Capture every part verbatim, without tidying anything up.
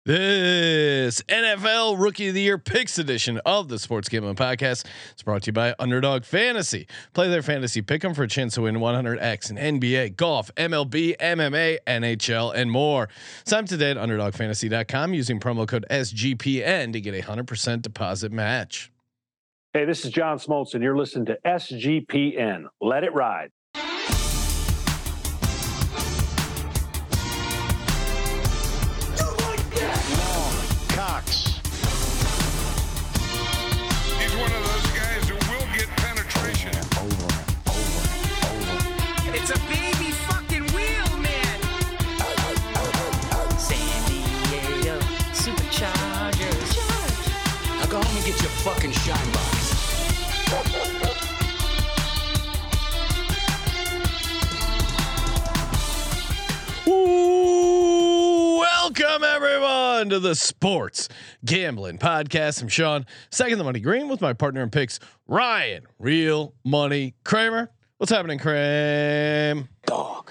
This N F L Rookie of the Year Picks edition of the Sports Gambling Podcast is brought to you by Underdog Fantasy. Play their fantasy pick 'em for a chance to win one hundred X in N B A, golf, M L B, M M A, N H L, and more. Sign up today at underdog fantasy dot com using promo code S G P N to get a one hundred percent deposit match. Hey, this is John Smoltz, and you're listening to S G P N. Let it ride. Fucking shine box. Ooh, welcome everyone to the Sports Gambling Podcast. I'm Sean, second the money green, with my partner in picks, Ryan, Real Money Kramer. What's happening, Kramer? Dog.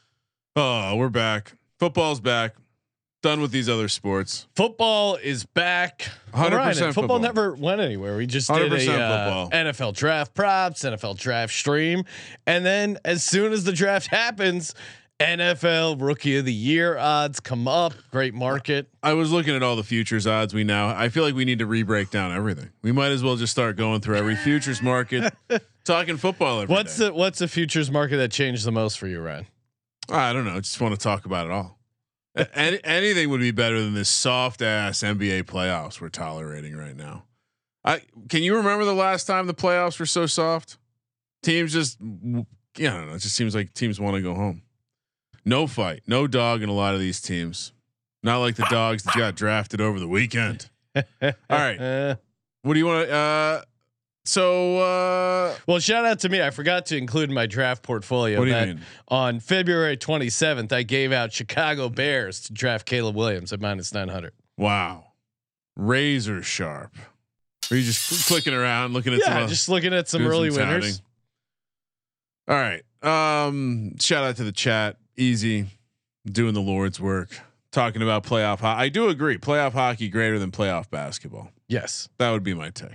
Oh, we're back. Football's back. Done with these other sports. Football is back. one hundred percent Ryan, football, football never went anywhere. We just did a uh, N F L draft props, N F L draft stream, and then as soon as the draft happens, N F L Rookie of the Year odds come up. Great market. I was looking at all the futures odds we now. I feel like we need to re-break down everything. We might as well just start going through every futures market, talking football every what's day. the What's the futures market that changed the most for you, Ryan? I don't know. I just want to talk about it all. Any, anything would be better than this soft ass N B A playoffs we're tolerating right now. I can you remember the last time the playoffs were so soft? Teams just, yeah, I don't know. It just seems like teams want to go home. No fight, no dog in a lot of these teams. Not like the dogs that got drafted over the weekend. All right, what do you want to? Uh, so, uh, well, shout out to me. I forgot to include in my draft portfolio what do you that mean? on February twenty-seventh, I gave out Chicago Bears to draft Caleb Williams at minus nine hundred. Wow, razor sharp. Are you just clicking around, looking at yeah, some, just looking at some early some winners. All right. Um, shout out to the chat. Easy, doing the Lord's work, talking about playoff. Ho- I do agree. Playoff hockey greater than playoff basketball. Yes, that would be my take.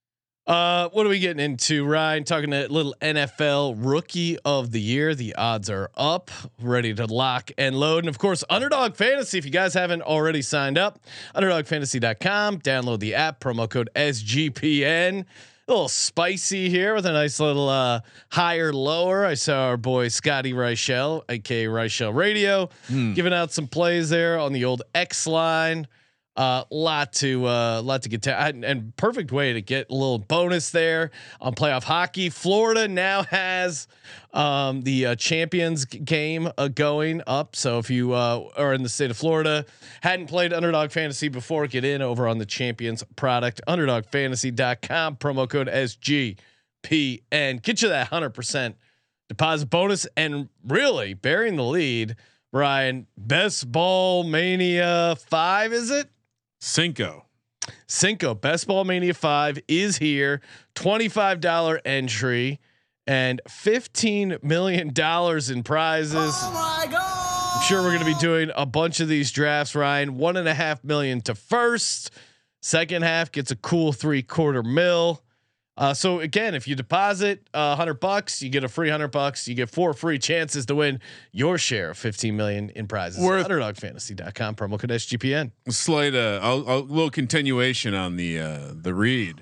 Uh, what are we getting into, Ryan? Talking a little N F L Rookie of the Year. The odds are up, ready to lock and load. And of course, Underdog Fantasy. If you guys haven't already signed up, underdog fantasy dot com. Download the app. Promo code S G P N. A little spicy here with a nice little uh, higher lower. I saw our boy Scotty Reichel, aka Reichel Radio, mm. giving out some plays there on the old X line. A uh, lot to uh, lot to get to, and, and perfect way to get a little bonus there on playoff hockey. Florida now has um, the uh, champions g- game uh, going up. So if you uh, are in the state of Florida, hadn't played Underdog Fantasy before, get in over on the champions product, underdog fantasy dot com, promo code S G P N. Get you that one hundred percent deposit bonus, and really bearing the lead, Brian. Best Ball Mania five, is it? Cinco. Cinco. Best Ball Mania five is here. twenty-five dollars entry and fifteen million dollars in prizes. Oh my God. I'm sure we're going to be doing a bunch of these drafts, Ryan. One and a half million to first. Second half gets a cool three quarter mil. Uh, so again, if you deposit a uh, hundred bucks, you get a free hundred bucks. You get four free chances to win your share of fifteen million in prizes. Worth underdog fantasy dot com, promo code S G P N. Slight uh, a, a little continuation on the uh, the read.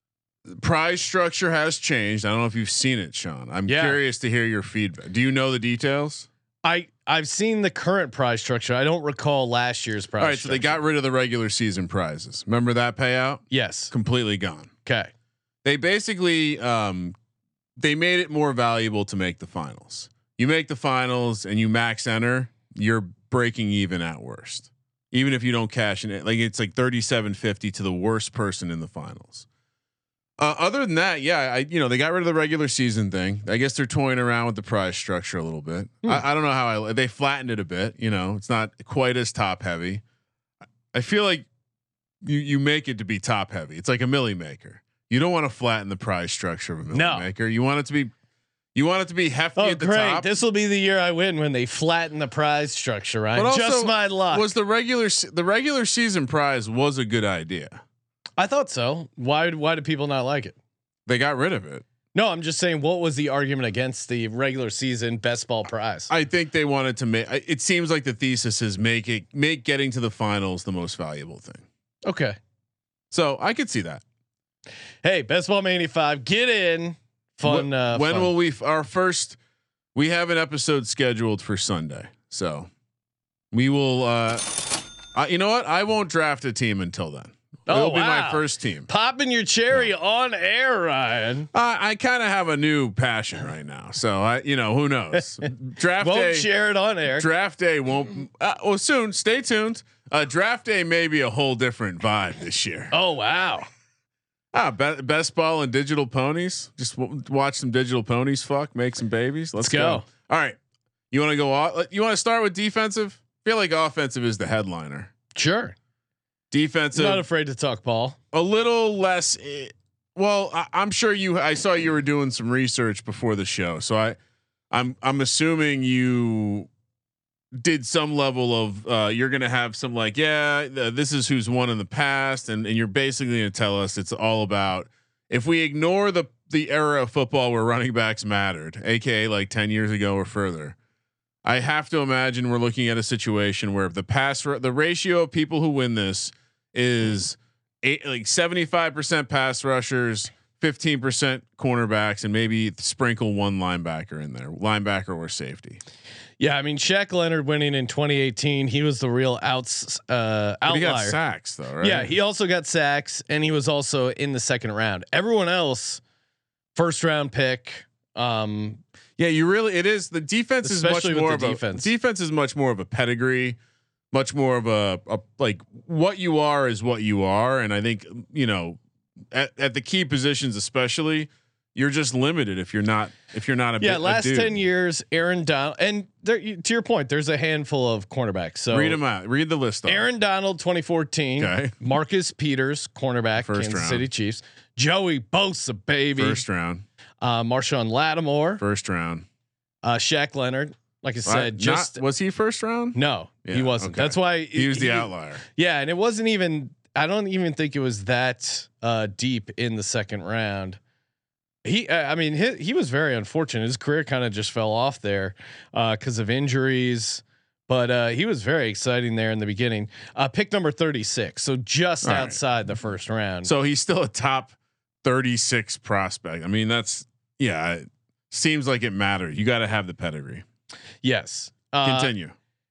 Prize structure has changed. I don't know if you've seen it, Sean. I'm yeah. curious to hear your feedback. Do you know the details? I I've seen the current prize structure. I don't recall last year's prize. All right, structure. so they got rid of the regular season prizes. Remember that payout? Yes, Completely gone. Okay. They basically um, they made it more valuable to make the finals. You make the finals and you max enter, you're breaking even at worst. Even if you don't cash in it, like it's like thirty-seven fifty to the worst person in the finals. Uh, other than that, yeah, I you know they got rid of the regular season thing. I guess they're toying around with the prize structure a little bit. Hmm. I, I don't know how I they flattened it a bit. You know, it's not quite as top heavy. I feel like you you make it to be top heavy. It's like a milli maker. You don't want to flatten the prize structure of a milli no. maker. You want it to be. You want it to be hefty Oh, at the great! top. This will be the year I win when they flatten the prize structure. Right? But also, Just my luck. Was the regular se- the regular season prize was a good idea? I thought so. Why? Why do people not like it? They got rid of it. No, I'm just saying. What was the argument against the regular season best ball prize? I think they wanted to make. It seems like the thesis is make it make getting to the finals the most valuable thing. Okay. So I could see that. Hey, Best Ball Mania five, get in. Fun. When, uh, when fun. will we? F- our first. We have an episode scheduled for Sunday, so we will. uh uh, You know what? I won't draft a team until then. Oh, It'll be wow. my first team. Popping your cherry no. on air, Ryan? Uh, I kind of have a new passion right now, so I, you know, who knows? Draft won't day. share it on air. Draft day won't. Uh, well, soon. Stay tuned. Uh, draft day may be a whole different vibe this year. Oh wow. Ah, be- best ball and digital ponies. Just w- watch some digital ponies. Fuck, make some babies. Let's, Let's go. go. All right. You want to go? Off, you want to start with defensive? I feel like offensive is the headliner. Sure. Defensive. Not afraid to talk ball. A little less. Eh, well, I, I'm sure you. I saw you were doing some research before the show, so I, I'm I'm assuming you did some level of. Uh, you're gonna have some like, yeah, th- this is who's won in the past, and and you're basically gonna tell us it's all about if we ignore the the era of football where running backs mattered, aka like ten years ago or further. I have to imagine we're looking at a situation where the pass the ratio of people who win this is eight, like seventy-five percent pass rushers, fifteen percent cornerbacks, and maybe sprinkle one linebacker in there, linebacker or safety. Yeah, I mean Shaq Leonard winning in twenty eighteen, he was the real outs uh, outlier. But he got sacks though, right? Yeah, he also got sacks, and he was also in the second round. Everyone else, first round pick. Um, yeah, you really it is the defense is much more of defense. a defense is much more of a pedigree. Much more of a, a like what you are is what you are, and I think you know at, at the key positions especially, you're just limited if you're not if you're not a yeah. bit, Last a dude. ten years, Aaron Donald, and there, you, to your point, there's a handful of cornerbacks. So read them out. Read the list. Off. Aaron Donald, twenty fourteen. Okay. Marcus Peters, cornerback, First Kansas round. City Chiefs. Joey Bosa, baby. First round. Uh, Marshawn Lattimore. First round. Uh, Shaq Leonard. Like I said, Not, just was he first round? no, Yeah, he wasn't. okay. That's why He was the outlier. Yeah, and it wasn't even. I don't even think it was that uh, deep in the second round. He, uh, I mean, he, he was very unfortunate. His career kind of just fell off there because uh, of injuries. But uh, he was very exciting there in the beginning. Uh, pick number thirty-six, so just All outside right. the first round. So he's still a top thirty-six prospect. I mean, that's yeah. It seems like it matters. You got to have the pedigree. Yes. Uh, Continue.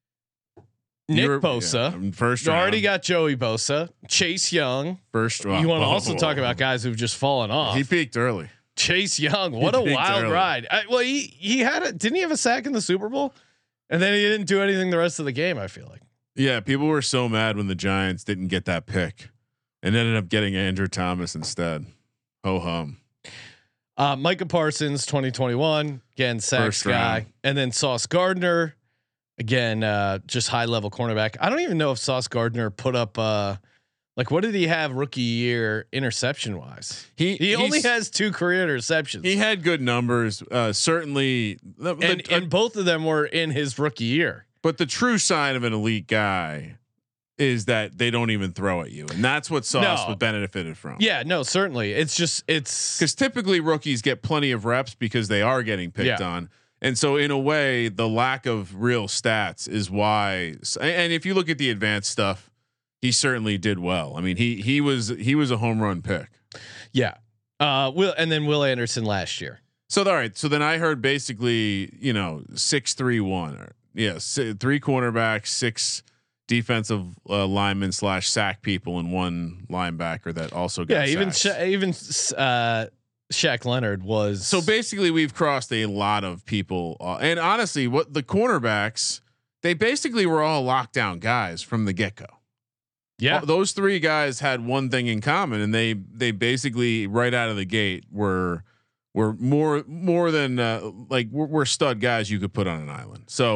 Nick You were- Bosa. yeah, first You round. already got Joey Bosa. Chase Young. First. you want to oh, also oh, talk oh. about guys who've just fallen off. He peaked early. Chase Young, what a peaked wild early. ride! I, well, he he had a didn't he have a sack in the Super Bowl, and then he didn't do anything the rest of the game. I feel like. Yeah, people were so mad when the Giants didn't get that pick, and ended up getting Andrew Thomas instead. Ho hum. Uh, Micah Parsons, twenty twenty-one, again sacks First guy, round. and then Sauce Gardner, again uh, just high level cornerback. I don't even know if Sauce Gardner put up uh, like what did he have rookie year interception wise? He He only he's- has two career interceptions. He had good numbers. Uh, certainly, the, the- and and both of them were in his rookie year. but the true sign of an elite guy is that they don't even throw at you, and that's what Sauce No. would benefited from. Yeah, no, certainly. It's just it's because typically rookies get plenty of reps because they are getting picked Yeah. on, and so in a way, the lack of real stats is why. And if you look at the advanced stuff, he certainly did well. I mean, he he was he was a home run pick. yeah. Uh, Will and then Will Anderson last year. So all right, so then I heard basically, you know, six three one or yeah, si- three cornerbacks, six defensive uh, linemen slash sack people, and one linebacker that also got Yeah, even sacks. Sha- even uh, Shaq Leonard was So basically, we've crossed a lot of people, uh, and honestly, what the cornerbacks they basically were all lockdown guys from the get go. yeah. Those three guys had one thing in common, and they they basically right out of the gate were were more more than uh, like we're, we're stud guys you could put on an island. So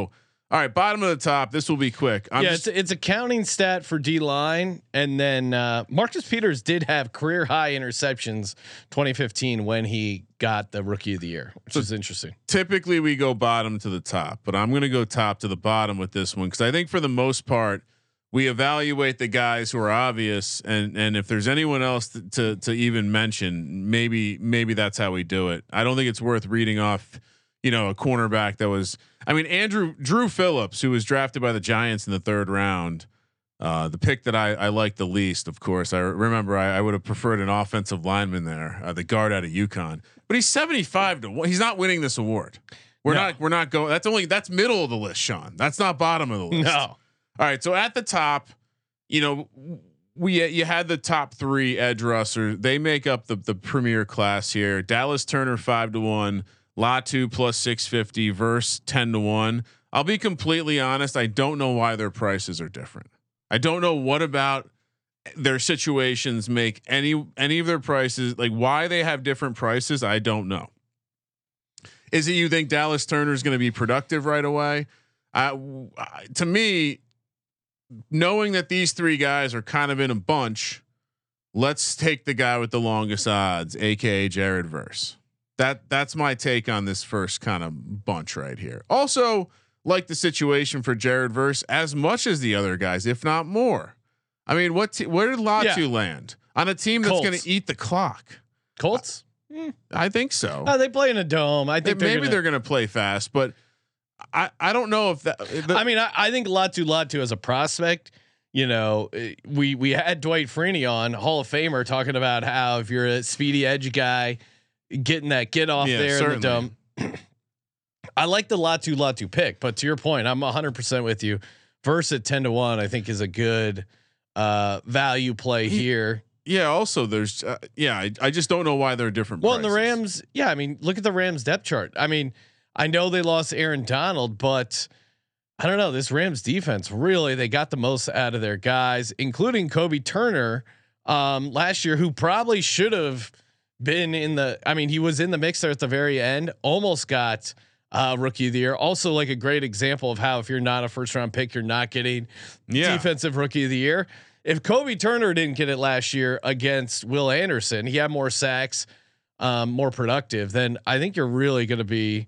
All right, bottom of the top. This will be quick. I'm yeah, just, it's it's a counting stat for D line, and then uh, Marcus Peters did have career high interceptions twenty fifteen when he got the Rookie of the Year, which So is interesting. typically we go bottom to the top, but I'm going to go top to the bottom with this one because I think for the most part we evaluate the guys who are obvious, and and if there's anyone else to to, to even mention, maybe maybe that's how we do it. I don't think it's worth reading off, you know, a cornerback that was. I mean, Andrew Drew Phillips, who was drafted by the Giants in the third round, uh, the pick that I, I liked the least. Of course, I remember I, I would have preferred an offensive lineman there, uh, the guard out of UConn. But he's seventy-five to one. He's not winning this award. We're No. not. We're not going. That's only. That's middle of the list, Sean. That's not bottom of the list. No. All right. So at the top, you know, we you had the top three edge rushers. They make up the the premier class here. Dallas Turner five to one. Latu plus six fifty, Verse ten to one. I'll be completely honest. I don't know why their prices are different. I don't know what about their situations make any any of their prices, like why they have different prices. I don't know. Is it you think Dallas Turner is going to be productive right away? Uh, to me, knowing that these three guys are kind of in a bunch, let's take the guy with the longest odds, aka Jared Verse. That that's my take on this first kind of bunch right here. Also, like the situation for Jared Verse as much as the other guys, if not more. I mean, what t- where did Latu Yeah. land on a team that's going to eat the clock? Colts? I think so. Oh, they play in a dome. I They- think they're maybe gonna, they're going to play fast, but I I don't know if that. The, I mean, I, I think Latu Latu as a prospect. You know, eh, we we had Dwight Freeney on, Hall of Famer, talking about how if you're a speedy edge guy, getting that get off Yeah, there certainly. in the dome. I like the Latu Latu pick, but to your point, I'm one hundred percent with you. Verse at ten to one, I think is a good uh, value play He- here. yeah. Also, there's uh, yeah. I, I just don't know why they're different. Well, and the prices. Rams, yeah, I mean, look at the Rams depth chart. I mean, I know they lost Aaron Donald, but I don't know. This Rams defense really, they got the most out of their guys, including Kobe Turner um, last year, who probably should have been in the. I mean, he was in the mix there at the very end, almost got uh, Rookie of the Year. Also, like a great example of how if you're not a first round pick, you're not getting Yeah. defensive Rookie of the Year. If Kobe Turner didn't get it last year against Will Anderson, he had more sacks, um, more productive. Then I think you're really going to be.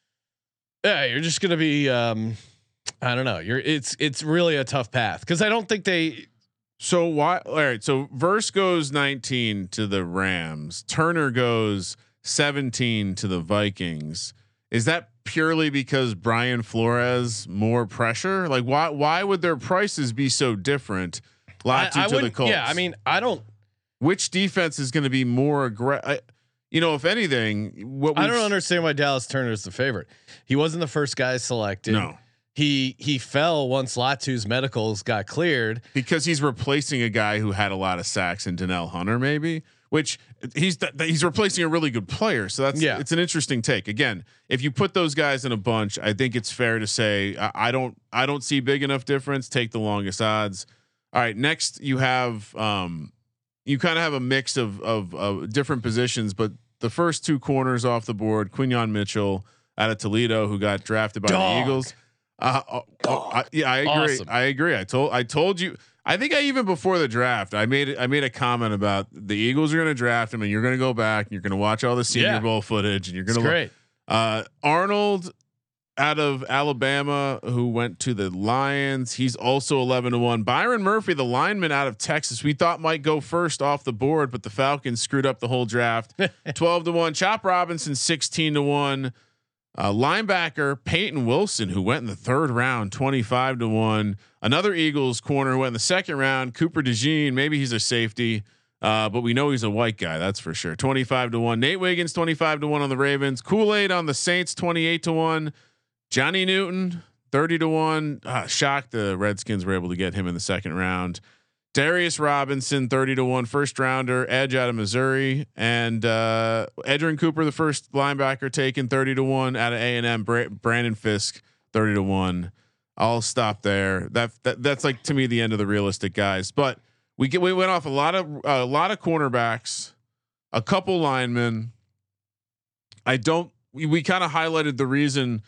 Yeah, you're just going to be. Um, I don't know. You're. It's it's really a tough path because I don't think they. So why? All right. So Verse goes nineteen to the Rams. Turner goes seventeen to the Vikings. Is that purely because Brian Flores more pressure? Like why? Why would their prices be so different? I, Latu I to the wouldn't- Colts. yeah, I mean, I don't. which defense is going to be more aggressive? You know, if anything, what I we've don't s- understand why Dallas Turner is the favorite. He wasn't the first guy selected. No, He he fell once Latu's medicals got cleared. because he's replacing a guy who had a lot of sacks in Donnell Hunter, maybe. Which he's th- he's replacing a really good player, so that's Yeah. it's an interesting take. Again, if you put those guys in a bunch, I think it's fair to say I, I don't I don't see big enough difference. Take the longest odds. All right, next you have um, you kind of have a mix of, of of different positions, but the first two corners off the board, Quinyon Mitchell out of Toledo, who got drafted by Dog. the Eagles. Uh, oh, oh, I, yeah, I agree. Awesome. I agree. I told I told you. I think I even before the draft, I made I made a comment about the Eagles are going to draft him, and you're going to go back and you're going to watch all the Senior Yeah. Bowl footage, and you're It's going to great. uh, Arnold out of Alabama, who went to the Lions. He's also eleven to one. Byron Murphy, the lineman out of Texas, we thought might go first off the board, but the Falcons screwed up the whole draft. twelve to one. Chop Robinson, sixteen to one. Uh, linebacker Peyton Wilson, who went in the third round, twenty-five to one. Another Eagles corner who went in the second round, Cooper DeJean. Maybe he's a safety, uh, but we know he's a white guy. That's for sure. twenty-five to one. Nate Wiggins, twenty-five to one on the Ravens. Kool-Aid on the Saints, twenty-eight to one. Johnny Newton, thirty to one. Ah, shocked the Redskins were able to get him in the second round. Darius Robinson, thirty to one, first rounder, edge out of Missouri, and uh, Edgerrin Cooper, the first linebacker taken, thirty to one out of A and M. Bra- Brandon Fisk, thirty to one. I'll stop there. That, that that's like to me the end of the realistic guys. But we get we went off a lot of a lot of cornerbacks, a couple linemen. I don't. We, we kind of highlighted the reason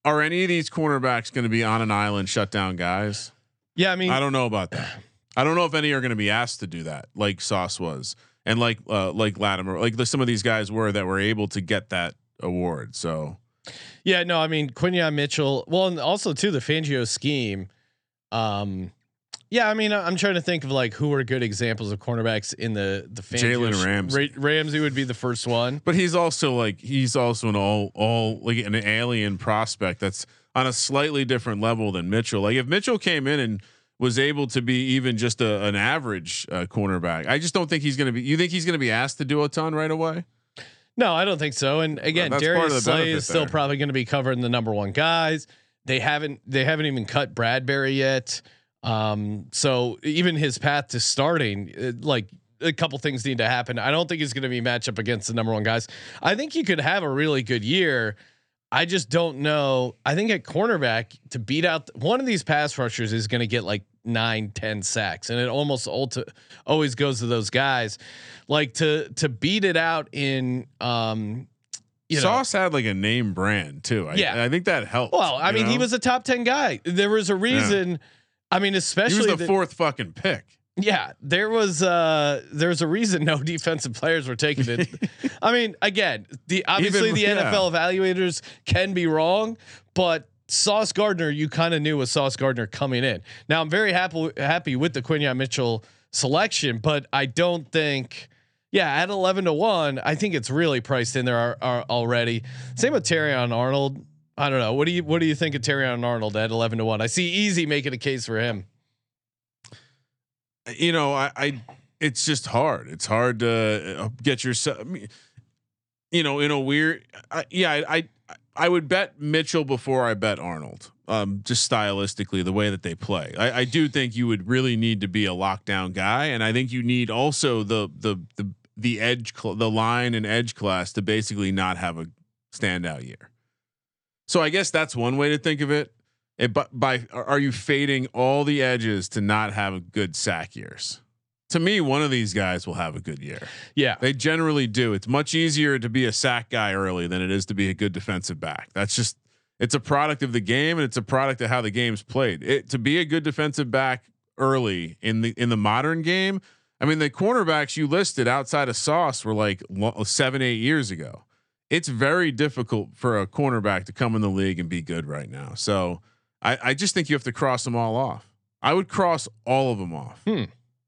are any of these cornerbacks going to be on an island shutdown guys? Yeah, I mean, I don't know about that. I don't know if any are going to be asked to do that, like Sauce was, and like uh, like Latimer, like the, some of these guys were that were able to get that award. So, yeah, no, I mean Quinyon Mitchell. Well, and also too the Fangio scheme. Um, yeah, I mean, I'm trying to think of like who are good examples of cornerbacks in the the Jalen Ramsey. Ra- Ramsey would be the first one, but he's also like he's also an all all like an alien prospect that's on a slightly different level than Mitchell. Like if Mitchell came in and was able to be even just a, an average uh, cornerback, I just don't think he's going to be. You think he's going to be asked to do a ton right away? No, I don't think so. And again, well, Darius Slay is still there. probably going to be covering the number one guys. They haven't they haven't even cut Bradbury yet. Um, so even his path to starting, it, like a couple things need to happen. I don't think it's going to be match up against the number one guys. I think you could have a really good year. I just don't know. I think at cornerback to beat out one of these pass rushers is going to get like nine, ten sacks, and it almost ulti- always goes to those guys. Like to to beat it out in, um, you Sauce know, had like a name brand too. I, Yeah. I think that helped. well, I mean, know? he was a top ten guy. There was a reason. Yeah. I mean, especially he was the the, fourth fucking pick. Yeah, there was uh there's a reason no defensive players were taking it. I mean, again, the obviously Even, the yeah. N F L evaluators can be wrong, but Sauce Gardner, you kind of knew was Sauce Gardner coming in. Now I'm very happy happy with the Quinyon Mitchell selection, but I don't think, yeah, at eleven to one, I think it's really priced in there are, are already. Same with Terrion Arnold. I don't know. What do you what do you think of Terrion Arnold at eleven to one? I see Easy making a case for him. You know, I, I, it's just hard. It's hard to get yourself, you know, in a weird, I, yeah, I, I, I would bet Mitchell before I bet Arnold. Um, just stylistically, the way that they play, I, I do think you would really need to be a lockdown guy, and I think you need also the the the the edge, cl- the line and edge class to basically not have a standout year. So I guess that's one way to think of it. It, by, by are you fading all the edges to not have a good sack years? To me, one of these guys will have a good year. Yeah, they generally do. It's much easier to be a sack guy early than it is to be a good defensive back. That's just, it's a product of the game, and it's a product of how the game's played. It, to be a good defensive back early in the in the modern game, I mean, the cornerbacks you listed outside of Sauce were like lo- seven, eight years ago. It's very difficult for a cornerback to come in the league and be good right now. So I, I just think you have to cross them all off. I would cross all of them off. Hmm.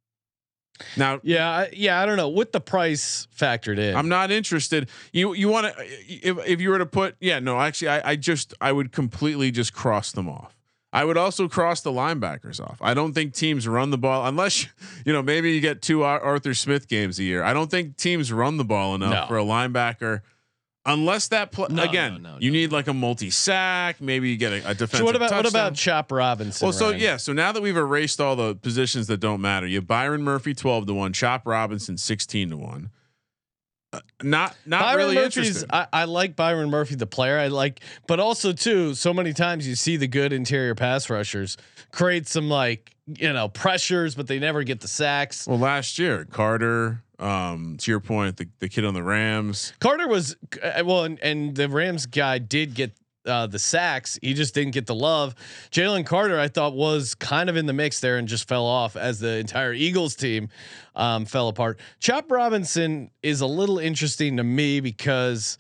Now, yeah, I- yeah, I don't know with the price factored in. I'm not interested. You you want to if if you were to put yeah no actually I I just I would completely just cross them off. I would also cross the linebackers off. I don't think teams run the ball unless you know maybe you get two Arthur Smith games a year. I don't think teams run the ball enough No. for a linebacker. Unless that pl- No, again, no, no, you no. need like a multi sack. Maybe you get a, a defensive. So what about touchdown. what about Chop Robinson? Well, so Ryan? yeah, so now that we've erased all the positions that don't matter, you have Byron Murphy twelve to one, Chop Robinson sixteen to one. Uh, not not Byron really Murphy's. interested. I, I like Byron Murphy, the player. I like, but also too, so many times you see the good interior pass rushers create some like you know pressures, but they never get the sacks. Well, last year Carter. Um, to your point, the, the kid on the Rams. Carter was uh, well, and, and the Rams guy did get uh, the sacks. He just didn't get the love. Jalen Carter, I thought, was kind of in the mix there and just fell off as the entire Eagles team um, fell apart. Chop Robinson is a little interesting to me because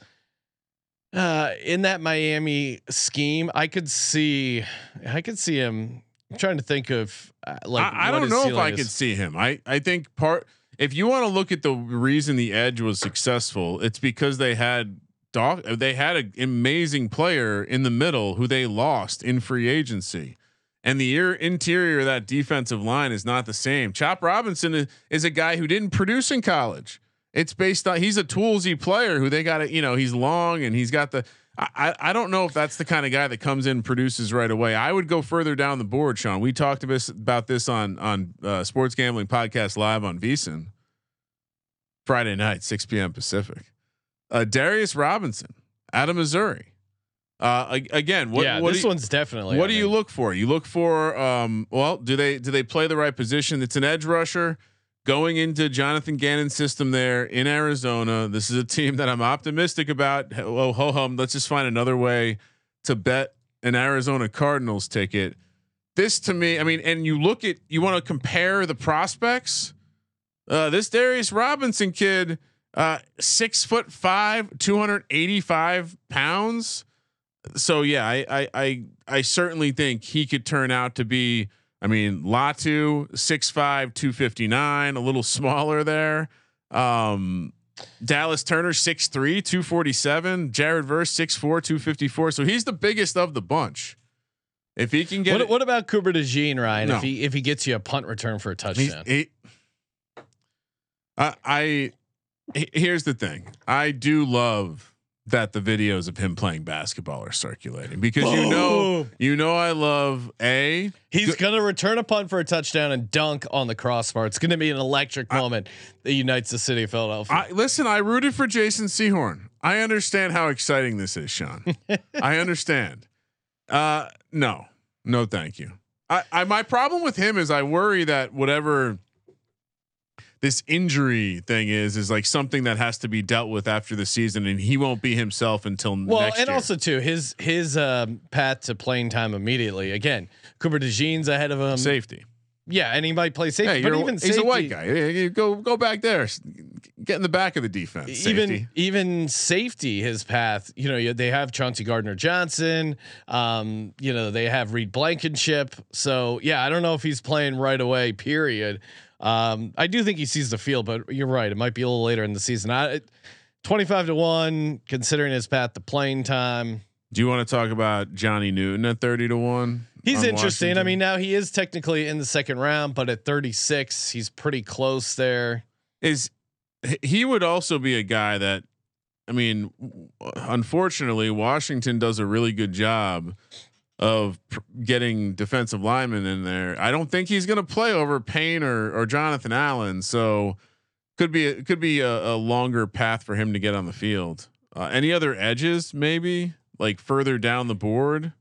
uh, in that Miami scheme, I could see, I could see him. I'm trying to think of uh, like I, I what don't his know if ceiling I is. could see him. I I think part. If you want to look at the reason the edge was successful, it's because they had dog. They had an amazing player in the middle who they lost in free agency, and the ear interior of that defensive line is not the same. Chop Robinson is, is a guy who didn't produce in college. It's based on he's a toolsy player who they got to you know he's long and he's got the. I I don't know if that's the kind of guy that comes in and produces right away. I would go further down the board, Sean. We talked about this on on uh, Sports Gambling Podcast Live on VSiN Friday night, six p.m. Pacific. Uh, Darius Robinson out of Missouri. Uh, again, what, yeah, what this do you, one's definitely. What I do mean. you look for? You look for um, well, do they do they play the right position? It's an edge rusher. Going into Jonathan Gannon's system there in Arizona, this is a team that I'm optimistic about. Oh ho hum! Let's just find another way to bet an Arizona Cardinals ticket. This to me, I mean, and you look at, you want to compare the prospects. Uh, this Darius Robinson kid, uh, six foot five, two hundred eighty-five pounds. So yeah, I, I, I, I certainly think he could turn out to be, I mean, Latu six five, two fifty-nine, a little smaller there. Um, Dallas Turner six three, two forty-seven, Jared Verse six four, two fifty-four. So he's the biggest of the bunch. If he can get what, it, what about Cooper DeJean, Ryan? No. If he if he gets you a punt return for a touchdown, he, I, I here's the thing. I do love that the videos of him playing basketball are circulating because you know you know I love a he's go- gonna return a punt for a touchdown and dunk on the crossbar. It's gonna be an electric I, moment that unites the city of Philadelphia. I, listen, I rooted for Jason Sehorn. I understand how exciting this is, Sean. I understand. Uh, no, no, thank you. I, I, my problem with him is I worry that whatever this injury thing is, is like something that has to be dealt with after the season, and he won't be himself until well, next and year. also too his his um, path to playing time immediately. Again, Cooper DeJean's ahead of him. Safety. Yeah, and he might play safety. Hey, but you're, even he's safety, a white guy. You go go back there, get in the back of the defense. Even Safety. even safety, his path. You know, they have Chauncey Gardner Johnson. Um, you know, they have Reed Blankenship. So yeah, I don't know if he's playing right away. Period. Um, I do think he sees the field, but you're right. It might be a little later in the season. I, twenty-five to one, considering his path to playing time. Do you want to talk about Johnny Newton at thirty to one? He's interesting. Washington? I mean, now he is technically in the second round, but at thirty-six, he's pretty close there. Is he would also be a guy that, I mean, unfortunately, Washington does a really good job of pr- getting defensive linemen in there. I don't think he's going to play over Payne or, or Jonathan Allen. So could be, it could be a, a longer path for him to get on the field. Uh, any other edges, maybe like further down the board?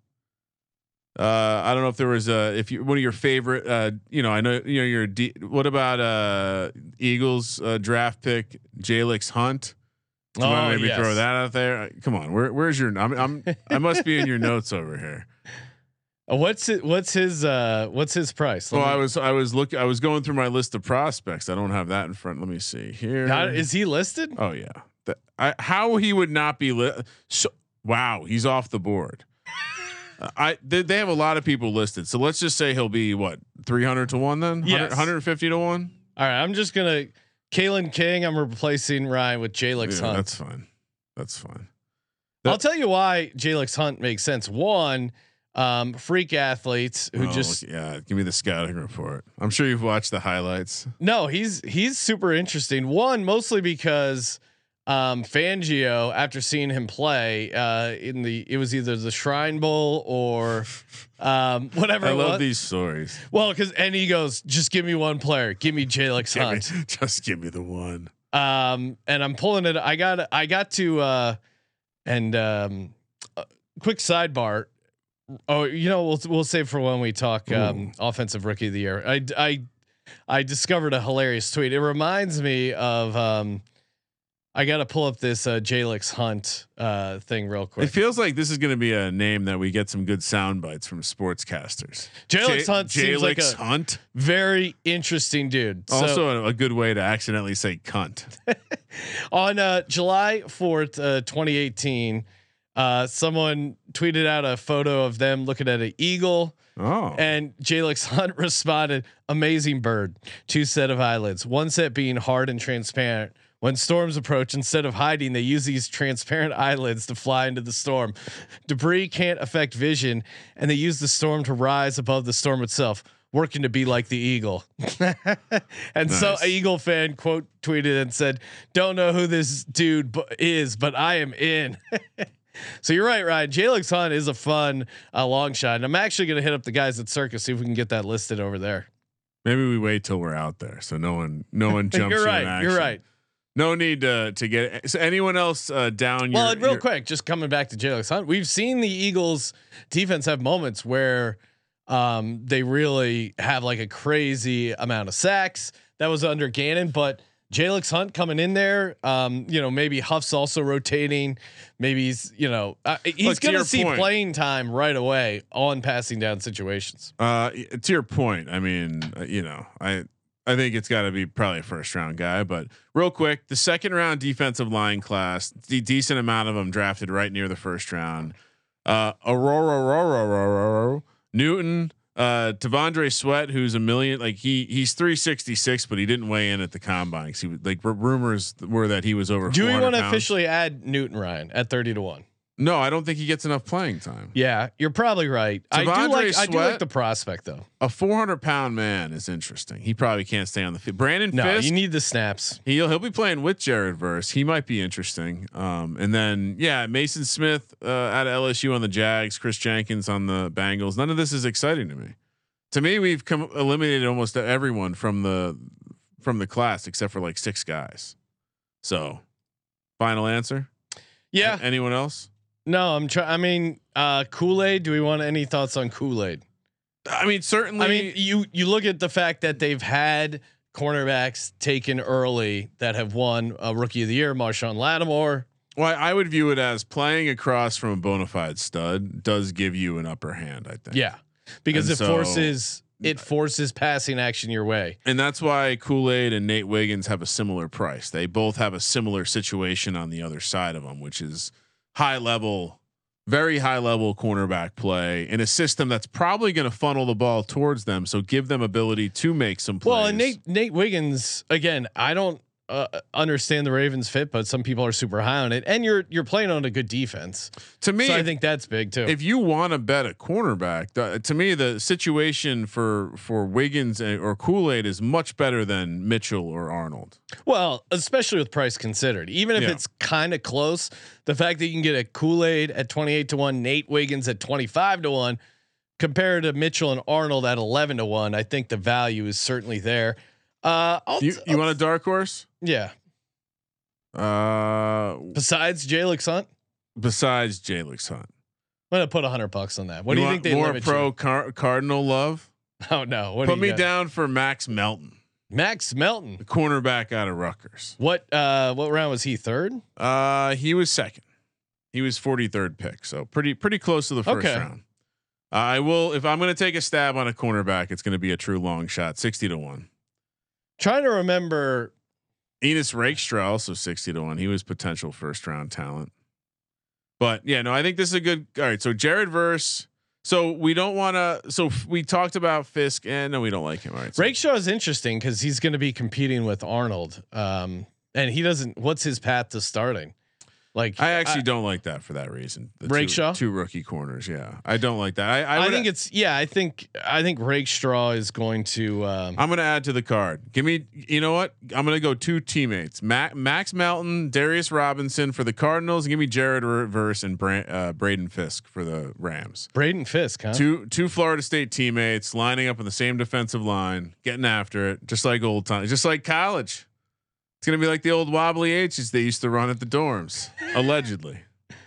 Uh, I don't know if there was a, if you, one of your favorite, uh, you know, I know, you know, your, D, what about, uh, Eagles, uh, draft pick, Jalix Hunt? Do you oh, want to maybe yes. throw that out there? Come on. Where, where's your, I'm, I'm, I must be in your notes over here. Uh, what's it, what's his, uh, what's his price? Well, me, I was, I was looking, I was going through my list of prospects. I don't have that in front. Let me see here. Not, is he listed? Oh yeah. The, I, how he would not be lit. So, wow. He's off the board. I they, they have a lot of people listed, so let's just say he'll be what three hundred to one then, yes. one hundred fifty to one. All right, I'm just gonna Kalen King. I'm replacing Ryan with Jalix yeah, Hunt. That's fine. That's fine. That, I'll tell you why Jalix Hunt makes sense. One, um, freak athletes who oh, just yeah. Give me the scouting report. I'm sure you've watched the highlights. No, he's he's super interesting. One, mostly because. Um, Fangio, after seeing him play uh, in the, it was either the Shrine Bowl or um, whatever. I it love was. these stories. Well, because and he goes, just give me one player, give me Jalix Hunt, me, just give me the one. Um, and I'm pulling it. I got, I got to, uh, and um, uh, quick sidebar. Oh, you know, we'll we'll save for when we talk um, offensive rookie of the year. I I I discovered a hilarious tweet. It reminds me of. Um, I got to pull up this uh, Jalix Hunt uh, thing real quick. It feels like this is going to be a name that we get some good sound bites from sportscasters. Jalix J- Hunt seems Jalix like a Hunt, very interesting dude. Also, so, a, a good way to accidentally say cunt. On uh, July fourth, uh, twenty eighteen, uh, someone tweeted out a photo of them looking at an eagle. Oh, and Jalix Hunt responded, "Amazing bird. Two set of eyelids. One set being hard and transparent." When storms approach, instead of hiding, they use these transparent eyelids to fly into the storm. Debris can't affect vision, and they use the storm to rise above the storm itself, working to be like the eagle. And nice. So, an Eagle fan quote tweeted and said, "Don't know who this dude b- is, but I am in." So you're right, Ryan. Jalix Hunt is a fun uh, long shot, and I'm actually going to hit up the guys at Circus, see if we can get that listed over there. Maybe we wait till we're out there, so no one, no one jumps. You're right. In action. You're right. No need to to get it. So anyone else uh, down? Well, your, real your quick, just coming back to Jalix Hunt, we've seen the Eagles defense have moments where um, they really have like a crazy amount of sacks. That was under Gannon, but Jalix Hunt coming in there. Um, you know, maybe Huff's also rotating. Maybe he's, you know, uh, he's going to see point. playing time right away on passing down situations. Uh, to your point, I mean, uh, you know, I I think it's got to be probably a first round guy. But real quick, the second round defensive line class, the decent amount of them drafted right near the first round. Uh, Aurora, Aurora, Aurora, Newton. Uh, Tavondre Sweat, who's a million, like he he's three sixty-six, but he didn't weigh in at the combine. He was like r- rumors were that he was over. Do we want to officially add Newton Ryan at thirty to one? No, I don't think he gets enough playing time. Yeah, you're probably right. I do like Sweat, I do like the prospect though. A four hundred pound man is interesting. He probably can't stay on the field. Brandon no, Fisk, you need the snaps. He'll he'll be playing with Jared Verse. He might be interesting. Um, and then yeah, Mason Smith uh, out of L S U on the Jags, Chris Jenkins on the Bengals. None of this is exciting to me. To me, we've come eliminated almost everyone from the from the class except for like six guys. So, final answer. Yeah. A- anyone else? No, I'm trying. I mean, uh, Kool-Aid. Do we want any thoughts on Kool-Aid? I mean, certainly. I mean, you you look at the fact that they've had cornerbacks taken early that have won a Rookie of the Year, Marshawn Lattimore. Well, I would view it as playing across from a bona fide stud does give you an upper hand. I think. Yeah. Because and it so, forces it uh, forces passing action your way, and that's why Kool-Aid and Nate Wiggins have a similar price. They both have a similar situation on the other side of them, which is high level, very high level cornerback play in a system that's probably going to funnel the ball towards them. So give them ability to make some plays. Well, and Nate Nate Wiggins again. I don't uh, understand the Ravens fit, but some people are super high on it. And you're you're playing on a good defense. To me, so I if, think that's big too. If you want to bet a cornerback, the, to me the situation for for Wiggins or Kool-Aid is much better than Mitchell or Arnold. Well, especially with price considered, even if yeah. it's kind of close, the fact that you can get a Kool-Aid at twenty-eight to one, Nate Wiggins at twenty-five to one, compared to Mitchell and Arnold at eleven to one, I think the value is certainly there. Uh, I'll, you you I'll, want a dark horse? Yeah. Uh, besides Jalix Hunt. Besides Jalix Hunt, I'm gonna put a hundred bucks on that. What you do you think they more pro car- Cardinal love? Oh no! What put do me got? down for Max Melton. Max Melton, the cornerback out of Rutgers. What uh, what round was he? Third? Uh, he was second. He was forty-third pick, so pretty pretty close to the first okay. round. Uh, I will if I'm going to take a stab on a cornerback, it's going to be a true long shot, sixty to one. Trying to remember. Enos Rakestraw also sixty to one. He was potential first round talent. But yeah, no, I think this is a good. All right, so Jared Verse. So we don't want to. So f- we talked about Fisk, and no, we don't like him. All right, so. Rakestraw is interesting because he's going to be competing with Arnold, um, and he doesn't. What's his path to starting? Like I actually I, don't like that for that reason. The Rakestraw, two, two rookie corners. Yeah, I don't like that. I I, I think it's yeah. I think I think Rakestraw is going to. Um, I'm going to add to the card. Give me. You know what? I'm going to go two teammates: Ma- Max Melton, Darius Robinson for the Cardinals. And give me Jared Verse and Bra- uh, Braden Fisk for the Rams. Braden Fisk, huh? Two two Florida State teammates lining up on the same defensive line, getting after it, just like old times, just like college. It's gonna be like the old wobbly H's they used to run at the dorms, allegedly.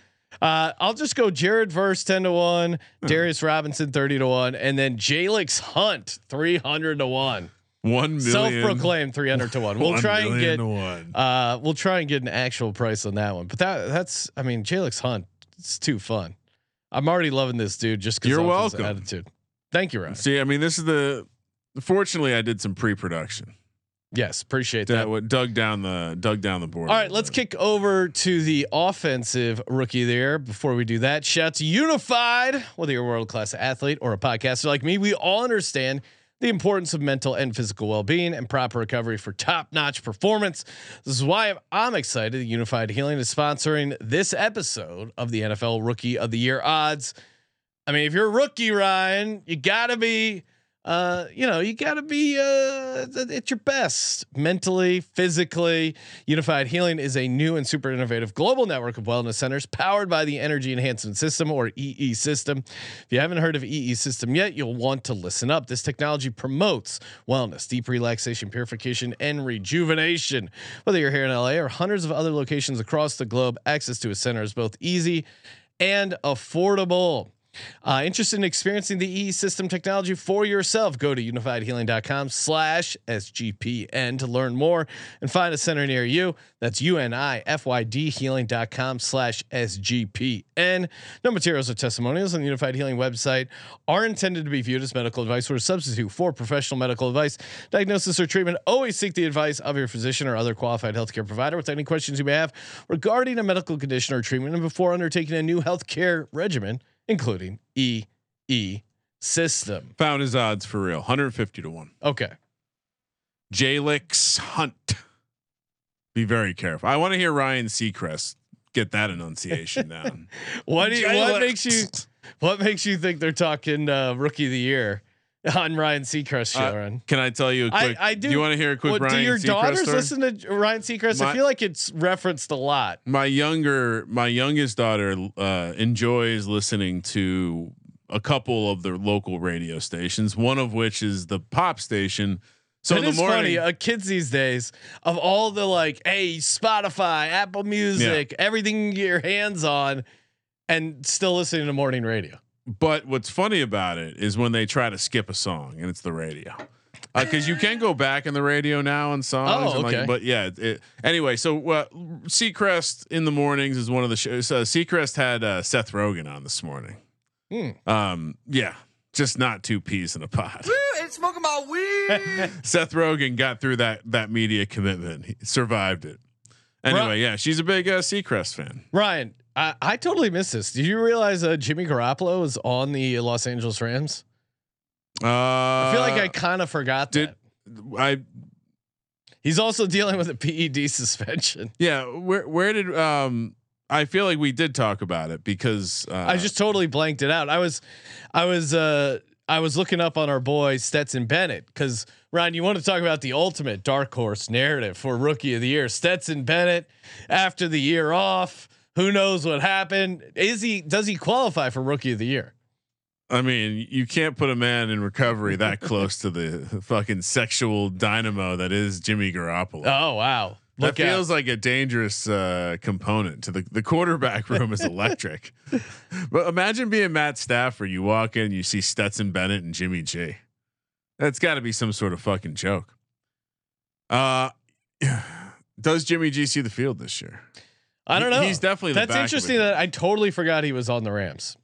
Uh, I'll just go Jared Verse ten to one, huh. Darius Robinson thirty to one, and then Jalix Hunt three hundred to one. One million self-proclaimed three hundred to one. We'll one try and get one. Uh, we'll try and get an actual price on that one. But that that's I mean Jalix Hunt, it's too fun. I'm already loving this dude just because you're of his welcome. attitude. Thank you, Ryan. See, I mean, this is the. Fortunately, I did some pre-production. Yes, appreciate that. That what dug down the dug down the board. All right, let's kick over to the offensive rookie there. Before we do that, shout out to Unified. Whether you're a world class athlete or a podcaster like me, we all understand the importance of mental and physical well being and proper recovery for top notch performance. This is why I'm excited that Unified Healing is sponsoring this episode of the N F L Rookie of the Year odds. I mean, if you're a rookie, Ryan, you gotta be. Uh, you know, you got to be uh, at your best mentally, physically. Unified Healing is a new and super innovative global network of wellness centers powered by the Energy Enhancement System, or E E System. If you haven't heard of E E System yet, you'll want to listen up. This technology promotes wellness, deep relaxation, purification, and rejuvenation. Whether you're here in L A or hundreds of other locations across the globe, access to a center is both easy and affordable. Uh, interested in experiencing the E system technology for yourself? Go to unified healing dot com slash S G P N to learn more and find a center near you. That's U N I F Y D healing dot com slash S G P N. No materials or testimonials on the Unified Healing website are intended to be viewed as medical advice or a substitute for professional medical advice, diagnosis, or treatment. Always seek the advice of your physician or other qualified healthcare provider with any questions you may have regarding a medical condition or treatment and before undertaking a new healthcare regimen, including E E system. Found his odds for real. one hundred fifty to one. Okay. Jalix Hunt. Be very careful. I want to hear Ryan Seacrest get that enunciation down. what do you, what makes you what makes you think they're talking uh, rookie of the year on Ryan Seacrest show? Uh, can I tell you a quick? I, I do. Do you want to hear a quick? What, Ryan do your Seacrest daughters story? listen to Ryan Seacrest? My, I feel like it's referenced a lot. My younger, my youngest daughter uh, enjoys listening to a couple of the local radio stations. One of which is the pop station. So it in the is morning, funny. Uh, kids these days, of all the like, hey, Spotify, Apple Music, yeah. everything you get your hands on, and still listening to morning radio. But what's funny about it is when they try to skip a song and it's the radio, because uh, you can go back in the radio now on songs. Oh, okay. Like, but yeah. It, anyway, so uh, Seacrest in the mornings is one of the shows. Uh, Seacrest had uh, Seth Rogen on this morning. Hmm. Um, yeah, just not two peas in a pod. It's smoking my weed. Seth Rogen got through that that media commitment. He survived it. Anyway, Ryan, yeah, she's a big uh, Seacrest fan. Ryan, I, I totally missed this. Did you realize uh, Jimmy Garoppolo was on the Los Angeles Rams? Uh, I feel like I kind of forgot did, that. I. He's also dealing with a P E D suspension. Yeah, where where did um I feel like we did talk about it because uh, I just totally blanked it out. I was, I was, uh, I was looking up on our boy Stetson Bennett because Ryan, you want to talk about the ultimate dark horse narrative for Rookie of the Year? Stetson Bennett after the year off. Who knows what happened? Is he? Does he qualify for Rookie of the Year? I mean, you can't put a man in recovery that close to the fucking sexual dynamo that is Jimmy Garoppolo. Oh wow. Look that feels out. like a dangerous uh, component to the the quarterback room is electric. But imagine being Matt Stafford. You walk in, you see Stetson Bennett and Jimmy G. That's got to be some sort of fucking joke. Uh, does Jimmy G see the field this year? I don't know. He, he's definitely. The That's interesting. That I totally forgot he was on the Rams.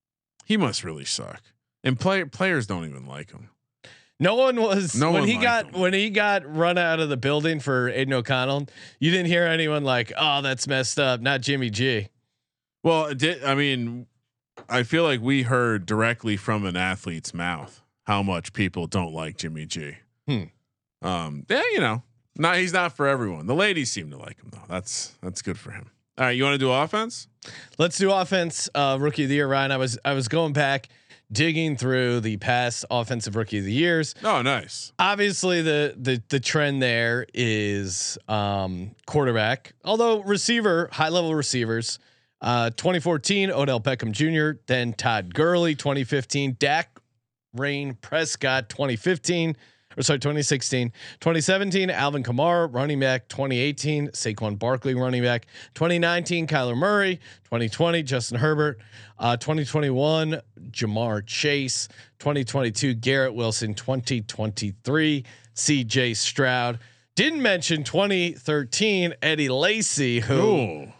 He must really suck, and play, players don't even like him. No one was no when one he got him. when he got run out of the building for Aiden O'Connell. You didn't hear anyone like, "Oh, that's messed up." Not Jimmy G. Well, it did, I mean, I feel like we heard directly from an athlete's mouth how much people don't like Jimmy G. Hmm. Um, yeah, you know, not he's not for everyone. The ladies seem to like him though. That's that's good for him. All right, you want to do offense? Let's do offense. Uh, rookie of the year, Ryan. I was I was going back, digging through the past offensive rookie of the years. Oh, nice. Obviously, the the the trend there is um, quarterback. Although receiver, high level receivers. Uh, twenty fourteen, Odell Beckham Junior Then Todd Gurley. twenty fifteen, Dak Rain Prescott. twenty fifteen. Or sorry, twenty sixteen, twenty seventeen, Alvin Kamara, running back. twenty eighteen, Saquon Barkley, running back. twenty nineteen, Kyler Murray. twenty twenty, Justin Herbert. Uh, twenty twenty-one, Jamar Chase. twenty twenty-two, Garrett Wilson. twenty twenty-three, C J Stroud. Didn't mention twenty thirteen, Eddie Lacy, who. Ooh.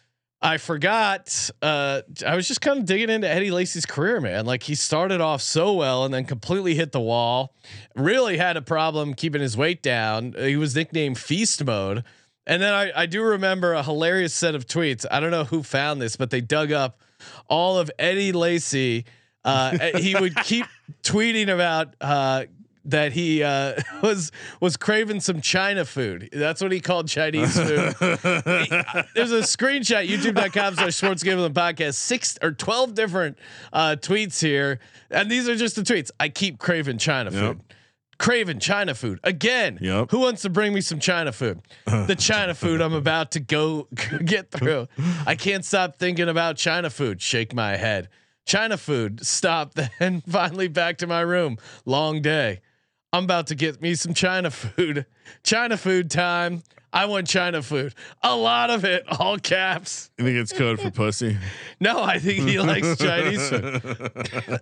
I forgot. Uh, I was just kind of digging into Eddie Lacy's career, man. Like he started off so well and then completely hit the wall. Really had a problem keeping his weight down. He was nicknamed Feast Mode. And then I, I do remember a hilarious set of tweets. I don't know who found this, but they dug up all of Eddie Lacy. Uh, he would keep tweeting about uh, that he uh, was was craving some China food. That's what he called Chinese food. he, uh, there's a screenshot, youtube dot com slash sports gambling podcast, six or twelve different uh, tweets here. And these are just the tweets. I keep craving China yep. food. Craving China food again. Yep. Who wants to bring me some China food? The China food I'm about to go get through. I can't stop thinking about China food. Shake my head. China food. Stop. Then finally back to my room. Long day. I'm about to get me some China food. China food time. I want China food. A lot of it, all caps. You think it's code for pussy? No, I think he likes Chinese food.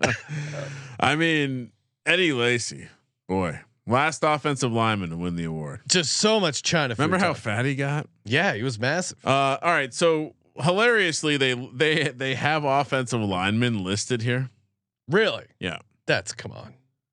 I mean, Eddie Lacy, boy, last offensive lineman to win the award. Just so much China food. Remember how time. fat he got? Yeah, he was massive. Uh, all right, so hilariously, they they they have offensive linemen listed here. Really? Yeah, that's come on.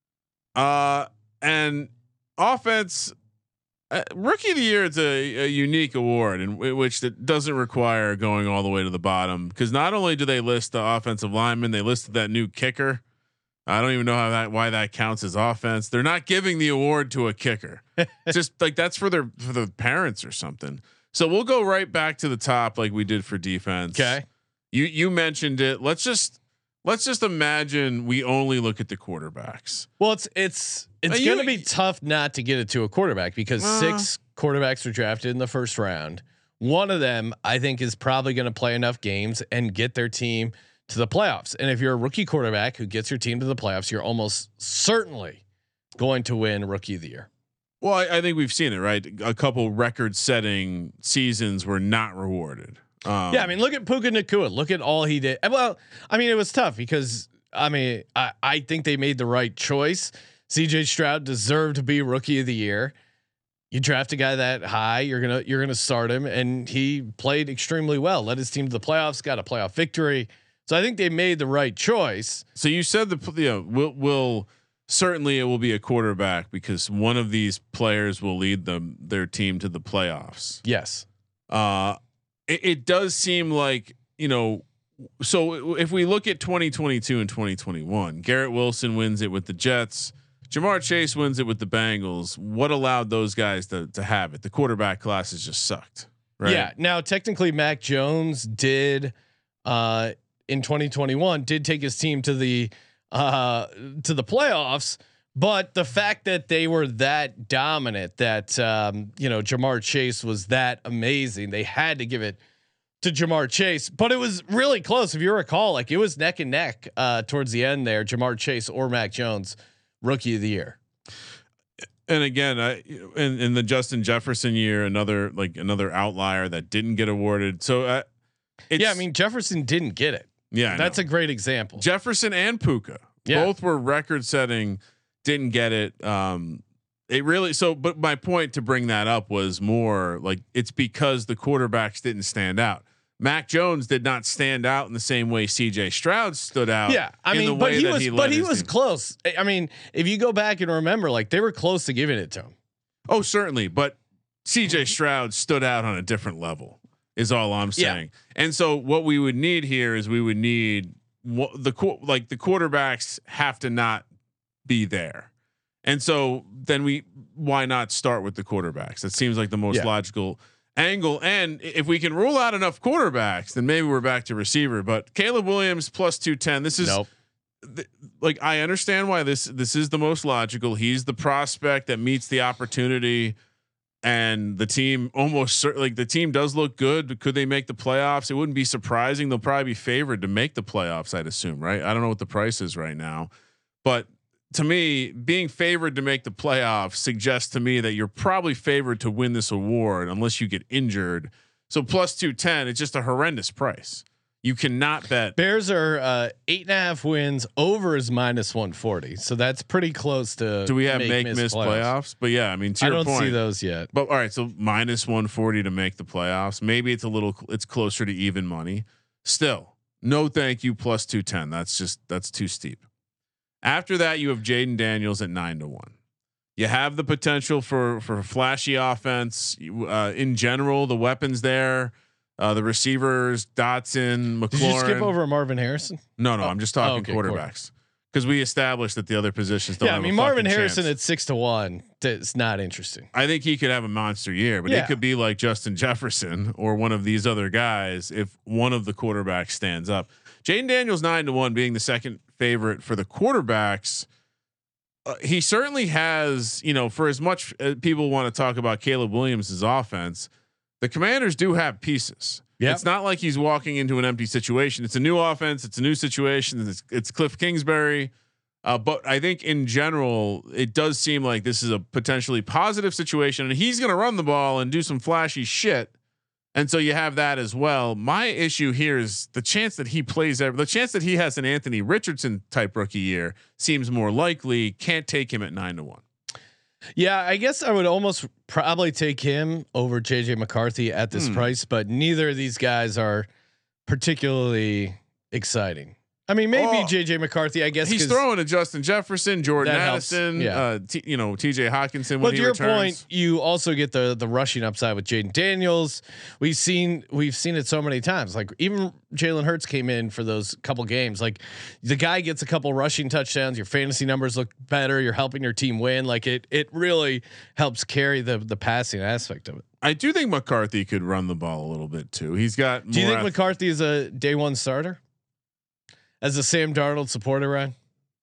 Uh, and offense. Uh, Rookie of the Year is a, a unique award in w- which that doesn't require going all the way to the bottom, because not only do they list the offensive lineman, they listed that new kicker. I don't even know how that why that counts as offense. They're not giving the award to a kicker. Just like that's for their for the parents or something. So we'll go right back to the top like we did for defense. Okay. You you mentioned it. Let's just let's just imagine we only look at the quarterbacks. Well, it's it's it's Uh, going you- to be tough not to get it to a quarterback because Uh. six quarterbacks were drafted in the first round. One of them, I think, is probably going to play enough games and get their team to the playoffs. And if you're a rookie quarterback who gets your team to the playoffs, you're almost certainly going to win Rookie of the Year. Well, I, I think we've seen it, right? A couple record-setting seasons were not rewarded. Um, Yeah, I mean, look at Puka Nacua. Look at all he did. Well, I mean, it was tough because I mean, I, I think they made the right choice. C J Stroud deserved to be Rookie of the Year. You draft a guy that high, you're gonna you're gonna start him, and he played extremely well. Led his team to the playoffs, got a playoff victory. So I think they made the right choice. So you said the you know will will certainly it will be a quarterback because one of these players will lead them their team to the playoffs. Yes. Uh, it, it does seem like you know. So if we look at twenty twenty-two and twenty twenty-one, Garrett Wilson wins it with the Jets. Jamar Chase wins it with the Bengals. What allowed those guys to to have it? The quarterback classes just sucked, right? Yeah. Now, technically, Mac Jones did uh, in twenty twenty-one did take his team to the uh, to the playoffs, but the fact that they were that dominant, that um, you know Jamar Chase was that amazing, they had to give it to Jamar Chase. But it was really close, if you recall. Like it was neck and neck uh, towards the end there. Jamar Chase or Mac Jones, Rookie of the Year. And again, I, in, in the Justin Jefferson year, another like another outlier that didn't get awarded. So, uh, it's, Yeah, I mean Jefferson didn't get it. yeah, I That's know. a great example. Jefferson and Puka, Yeah. both were record-setting, didn't get it. Um, it really so. But my point to bring that up was more like it's because the quarterbacks didn't stand out. Mac Jones did not stand out in the same way C J Stroud stood out. Yeah, I in the mean, but way he that was, he but led he his was team. close. I mean, if you go back and remember, like they were close to giving it to him. Oh, certainly, but C J Stroud stood out on a different level. Is all I'm Yeah. saying. And so what we would need here is we would need what the qu- like the quarterbacks have to not be there. And so then we why not start with the quarterbacks? That seems like the most Yeah. logical angle. And if we can rule out enough quarterbacks, then maybe we're back to receiver. But Caleb Williams plus two ten. This is Nope. th- like I understand why this this is the most logical. He's the prospect that meets the opportunity, and the team almost cer- like the team does look good. Could they make the playoffs? It wouldn't be surprising. They'll probably be favored to make the playoffs, I'd assume, right? I don't know what the price is right now, but to me, being favored to make the playoffs suggests to me that you're probably favored to win this award unless you get injured. So plus two ten, it's just a horrendous price. You cannot bet. Bears are uh, eight and a half wins. Over is minus one forty, so that's pretty close to. Do we have make, make miss, miss playoffs? playoffs. But yeah, I mean, to I your don't point, see those yet. But all right, so minus one forty to make the playoffs. Maybe it's a little, it's closer to even money. Still, no, thank you. Plus two ten. That's just that's too steep. After that, you have Jaden Daniels at nine to one. You have the potential for for flashy offense. You, uh, in general, the weapons there, uh, the receivers, Dotson, McLaurin. Did you skip over Marvin Harrison? No, no, Oh. I'm just talking Oh, okay, quarterbacks because we established that the other positions don't. Yeah, I have mean a Marvin fucking Harrison chance. at six to one. It's not interesting. I think he could have a monster year, but Yeah. it could be like Justin Jefferson or one of these other guys if one of the quarterbacks stands up. Jaden Daniels nine to one being the second favorite for the quarterbacks. Uh, he certainly has, you know, for as much uh, people want to talk about Caleb Williams' offense, the Commanders do have pieces. Yep. It's not like he's walking into an empty situation. It's a new offense. It's a new situation. It's, it's Cliff Kingsbury. Uh, but I think in general, it does seem like this is a potentially positive situation, and he's going to run the ball and do some flashy shit. And so you have that as well. My issue here is the chance that he plays ever, the chance that he has an Anthony Richardson type rookie year seems more likely. Can't take him at nine to one. Yeah, I guess I would almost probably take him over J J McCarthy at this hmm. price, but neither of these guys are particularly exciting. I mean, maybe oh, J J McCarthy. I guess he's throwing to Justin Jefferson, Jordan Addison, yeah. uh, t- you know, T J Hawkinson. But when to he your returns. point, you also get the the rushing upside with Jaden Daniels. We've seen we've seen it so many times. Like even Jalen Hurts came in for those couple games. Like the guy gets a couple rushing touchdowns. Your fantasy numbers look better. You're helping your team win. Like it it really helps carry the the passing aspect of it. I do think McCarthy could run the ball a little bit too. He's got. Do you think ath- McCarthy is a day one starter? As a Sam Darnold supporter, Ryan?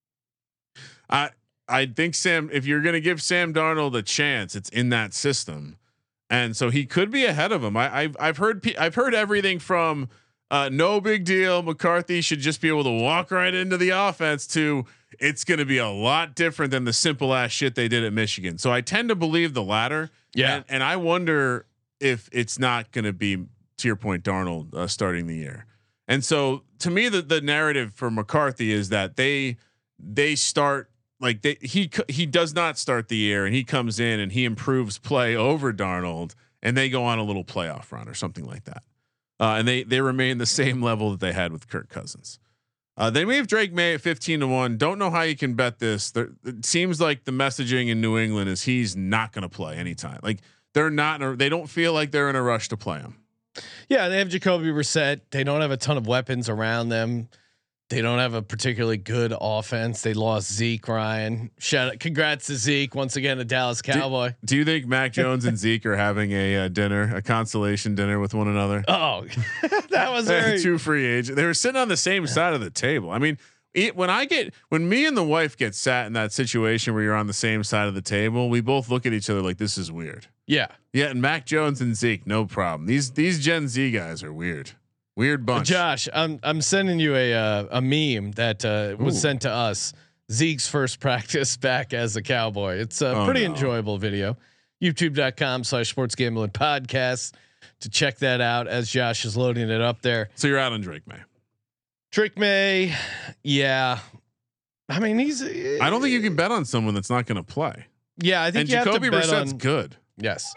I I think Sam, if you're going to give Sam Darnold a chance, it's in that system, and so he could be ahead of him. I, I've I've heard I've heard everything from uh, no big deal. McCarthy should just be able to walk right into the offense to it's going to be a lot different than the simple ass shit they did at Michigan. So I tend to believe the latter. Yeah, and, and I wonder if it's not going to be, to your point, Darnold uh, starting the year. And so to me, the, the narrative for McCarthy is that they, they start like they, he, he does not start the year and he comes in and he improves play over Darnold and they go on a little playoff run or something like that. Uh, and they, they remain the same level that they had with Kirk Cousins. Uh, they may have Drake May at fifteen to one. Don't know how you can bet this. There, it seems like the messaging in New England is he's not going to play anytime. Like they're not, in a, they don't feel like they're in a rush to play him. Yeah, they have Jacoby Brissett. They don't have a ton of weapons around them. They don't have a particularly good offense. They lost Zeke. Ryan, shout out, congrats to Zeke once again, a Dallas Cowboy. Do, do you think Mac Jones and Zeke are having a uh, dinner, a consolation dinner with one another? Oh, that was very two free agents. They were sitting on the same side of the table. I mean, it, when I get when me and the wife get sat in that situation where you're on the same side of the table, we both look at each other like this is weird. Yeah, yeah. And Mac Jones and Zeke, no problem. These these Gen Z guys are weird, weird bunch. Josh, I'm I'm sending you a uh, a meme that uh, was Ooh. sent to us. Zeke's first practice back as a Cowboy. It's a oh, pretty no. enjoyable video. YouTube dot com slash sports gambling podcast to check that out as Josh is loading it up there. So you're out on Drake May. Drake May, yeah. I mean, he's. Uh, I don't think you can bet on someone that's not going to play. Yeah, I think and you Jacoby have to bet Brissett's on, good. Yes.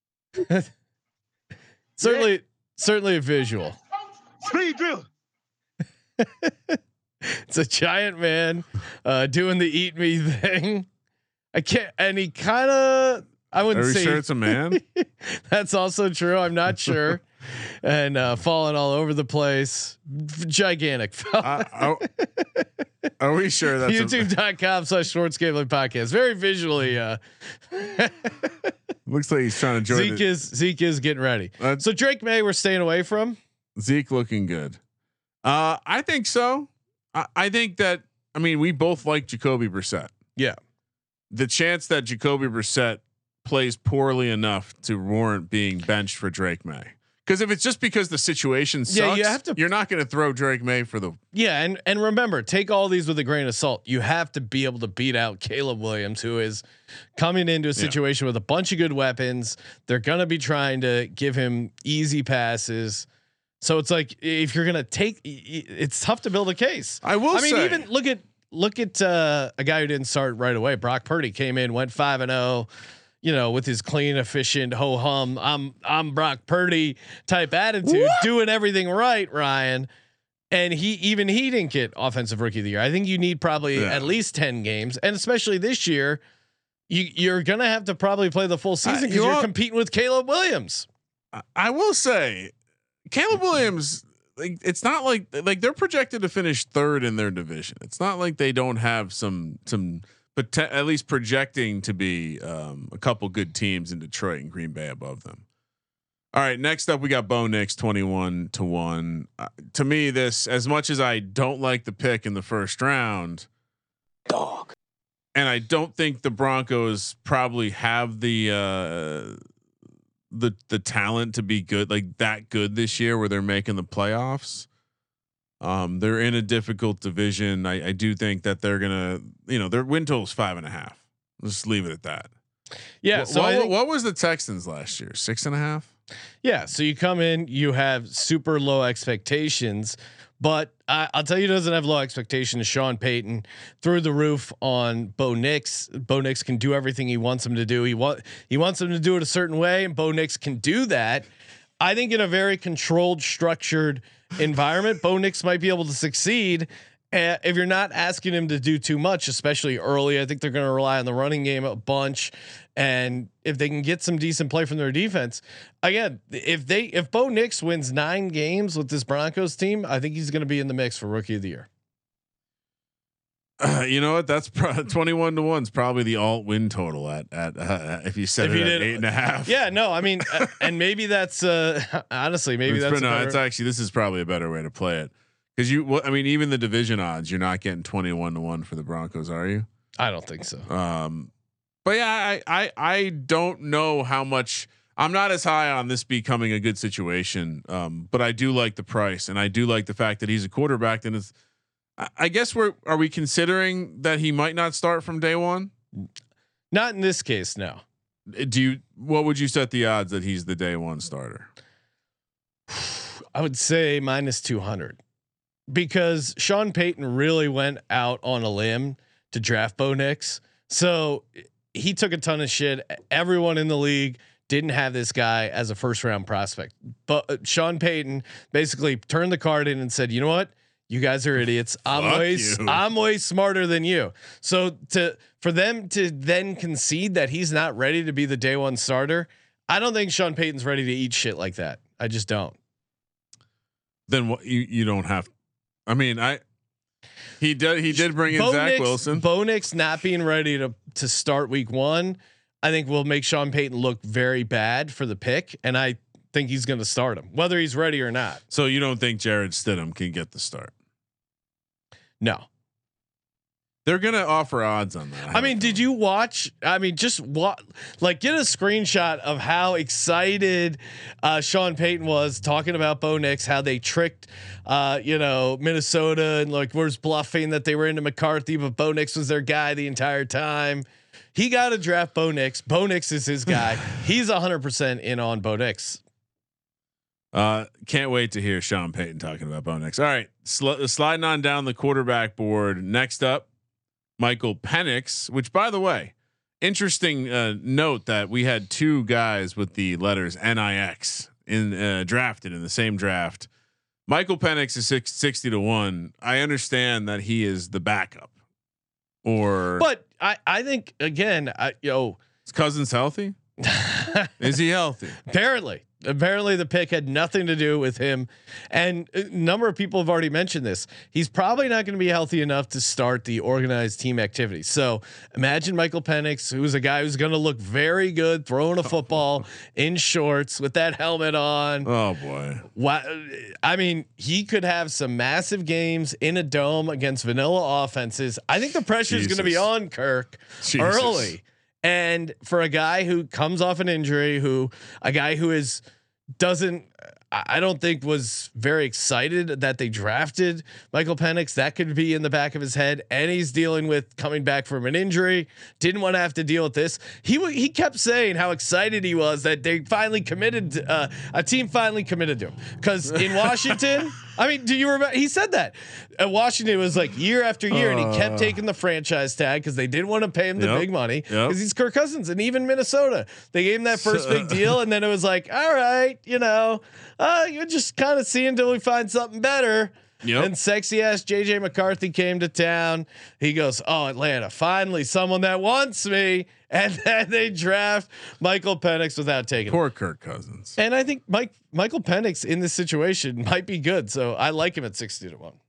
certainly, yeah. certainly a visual. Speed drill. It's a giant man uh, doing the eat me thing. I can't, and he kind of. I wouldn't Are we say sure it's a man. That's also true. I'm not sure. And uh, falling all over the place. Gigantic. uh, are, are we sure that's YouTube dot com slash sports gambling podcast? Very visually. Uh, Looks like he's trying to join. Zeke the, is Zeke is getting ready. Uh, so Drake May, we're staying away from. Zeke looking good. Uh, I think so. I, I think that. I mean, we both like Jacoby Brissett. Yeah. The chance that Jacoby Brissett plays poorly enough to warrant being benched for Drake May. Because if it's just because the situation sucks, yeah, you have to, you're not going to throw Drake May for the. Yeah, and and remember, take all these with a grain of salt. You have to be able to beat out Caleb Williams, who is coming into a situation yeah. with a bunch of good weapons. They're going to be trying to give him easy passes. So it's like if you're going to take, it's tough to build a case. I will. I mean, say, even look at look at uh, a guy who didn't start right away. Brock Purdy came in, went five and zero. You know, with his clean, efficient, ho hum, I'm I'm Brock Purdy type attitude, what? doing everything right, Ryan. And he even he didn't get offensive rookie of the year. I think you need probably yeah. at least ten games, and especially this year, you you're gonna have to probably play the full season because uh, you you're competing with Caleb Williams. I will say, Caleb Williams, like it's not like like they're projected to finish third in their division. It's not like they don't have some some. But te- at least projecting to be um, a couple good teams in Detroit and Green Bay above them. All right, next up we got Bo Nix twenty-one to one. Uh, to me, this as much as I don't like the pick in the first round, dog, and I don't think the Broncos probably have the uh, the the talent to be good like that good this year where they're making the playoffs. Um, they're in a difficult division. I, I do think that they're gonna, you know, their win total is five and a half. Let's just leave it at that. Yeah. What, So what, I think, what was the Texans last year? Six and a half. yeah. So you come in, you have super low expectations, but I, I'll tell you, who doesn't have low expectations. Sean Payton through the roof on Bo Nix. Bo Nix can do everything he wants him to do. He want he wants him to do it a certain way, and Bo Nix can do that. I think in a very controlled, structured environment, Bo Nix might be able to succeed. Uh, if you're not asking him to do too much, especially early, I think they're going to rely on the running game a bunch. And if they can get some decent play from their defense, again, if they if Bo Nix wins nine games with this Broncos team, I think he's going to be in the mix for Rookie of the Year. Uh, you know what? That's pro- twenty-one to one is probably the alt win total at at uh, if you said if it you at did, eight and a half. Yeah, no, I mean, uh, and maybe that's uh, honestly maybe it's that's pretty, no. better, It's actually this is probably a better way to play it because you. Well, I mean, even the division odds, you're not getting twenty-one to one for the Broncos, are you? I don't think so. Um, but yeah, I I I don't know how much. I'm not as high on this becoming a good situation, um, but I do like the price, and I do like the fact that he's a quarterback. And it's. I guess we're are we considering that he might not start from day one? Not in this case, no. Do you? What would you set the odds that he's the day one starter? I would say minus two hundred, because Sean Payton really went out on a limb to draft Bo Nix, so he took a ton of shit. Everyone in the league didn't have this guy as a first round prospect, but Sean Payton basically turned the card in and said, "You know what? You guys are idiots. I'm Fuck way you. I'm way smarter than you." So to for them to then concede that he's not ready to be the day one starter, I don't think Sean Payton's ready to eat shit like that. I just don't. Then what? You you don't have. I mean, I he did he did bring in Bo Zach Nix, Wilson. Bo Nix not being ready to to start week one, I think will make Sean Payton look very bad for the pick, and I think he's going to start him whether he's ready or not. So you don't think Jared Stidham can get the start? No. They're gonna offer odds on that. I, I mean, did you watch? I mean, just what? Like, get a screenshot of how excited uh, Sean Payton was talking about Bo Nix, how they tricked, uh, you know, Minnesota, and like was bluffing that they were into McCarthy, but Bo Nix was their guy the entire time. He got to draft Bo Nix. Bo Nix is his guy. He's a hundred percent in on Bo Nix. Uh, can't wait to hear Sean Payton talking about Bo Nix. All right, sl- sliding on down the quarterback board. Next up, Michael Penix. Which, by the way, interesting uh, note that we had two guys with the letters N I X in uh, drafted in the same draft. Michael Penix is six, sixty to one. I understand that he is the backup, or but I I think again, I yo, is Cousins healthy? Is he healthy? Apparently. Apparently the pick had nothing to do with him, and a number of people have already mentioned this. He's probably not going to be healthy enough to start the organized team activity. So imagine Michael Penix, who's a guy who's going to look very good throwing a football in shorts with that helmet on. Oh boy. Why, I mean, he could have some massive games in a dome against vanilla offenses. I think the pressure is going to be on Kirk Jesus. early. And for a guy who comes off an injury, who a guy who is doesn't, I don't think was very excited that they drafted Michael Penix. That could be in the back of his head, and he's dealing with coming back from an injury. Didn't want to have to deal with this. He w- he kept saying how excited he was that they finally committed. To, uh, a team finally committed to him, because in Washington, I mean, do you remember? He said that at Washington, it was like year after year, and he kept taking the franchise tag because they didn't want to pay him the Yep. big money because Yep. he's Kirk Cousins. And even Minnesota, they gave him that first big deal, and then it was like, all right, you know. Uh, you just kind of see until we find something better. Yep. And sexy ass J J McCarthy came to town. He goes, "Oh, Atlanta, finally someone that wants me." And then they draft Michael Penix without taking Poor him. Kirk Cousins. And I think Mike Michael Penix in this situation might be good. So I like him at sixty to one.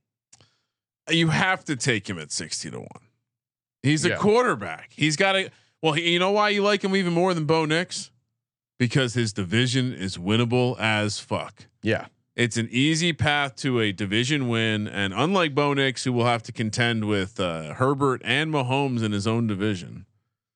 You have to take him at sixty to one. He's a Yeah. quarterback. He's got a well. He, you know why you like him even more than Bo Nix? Because his division is winnable as fuck. Yeah. It's an easy path to a division win, and unlike Bo Nix, who will have to contend with uh, Herbert and Mahomes in his own division,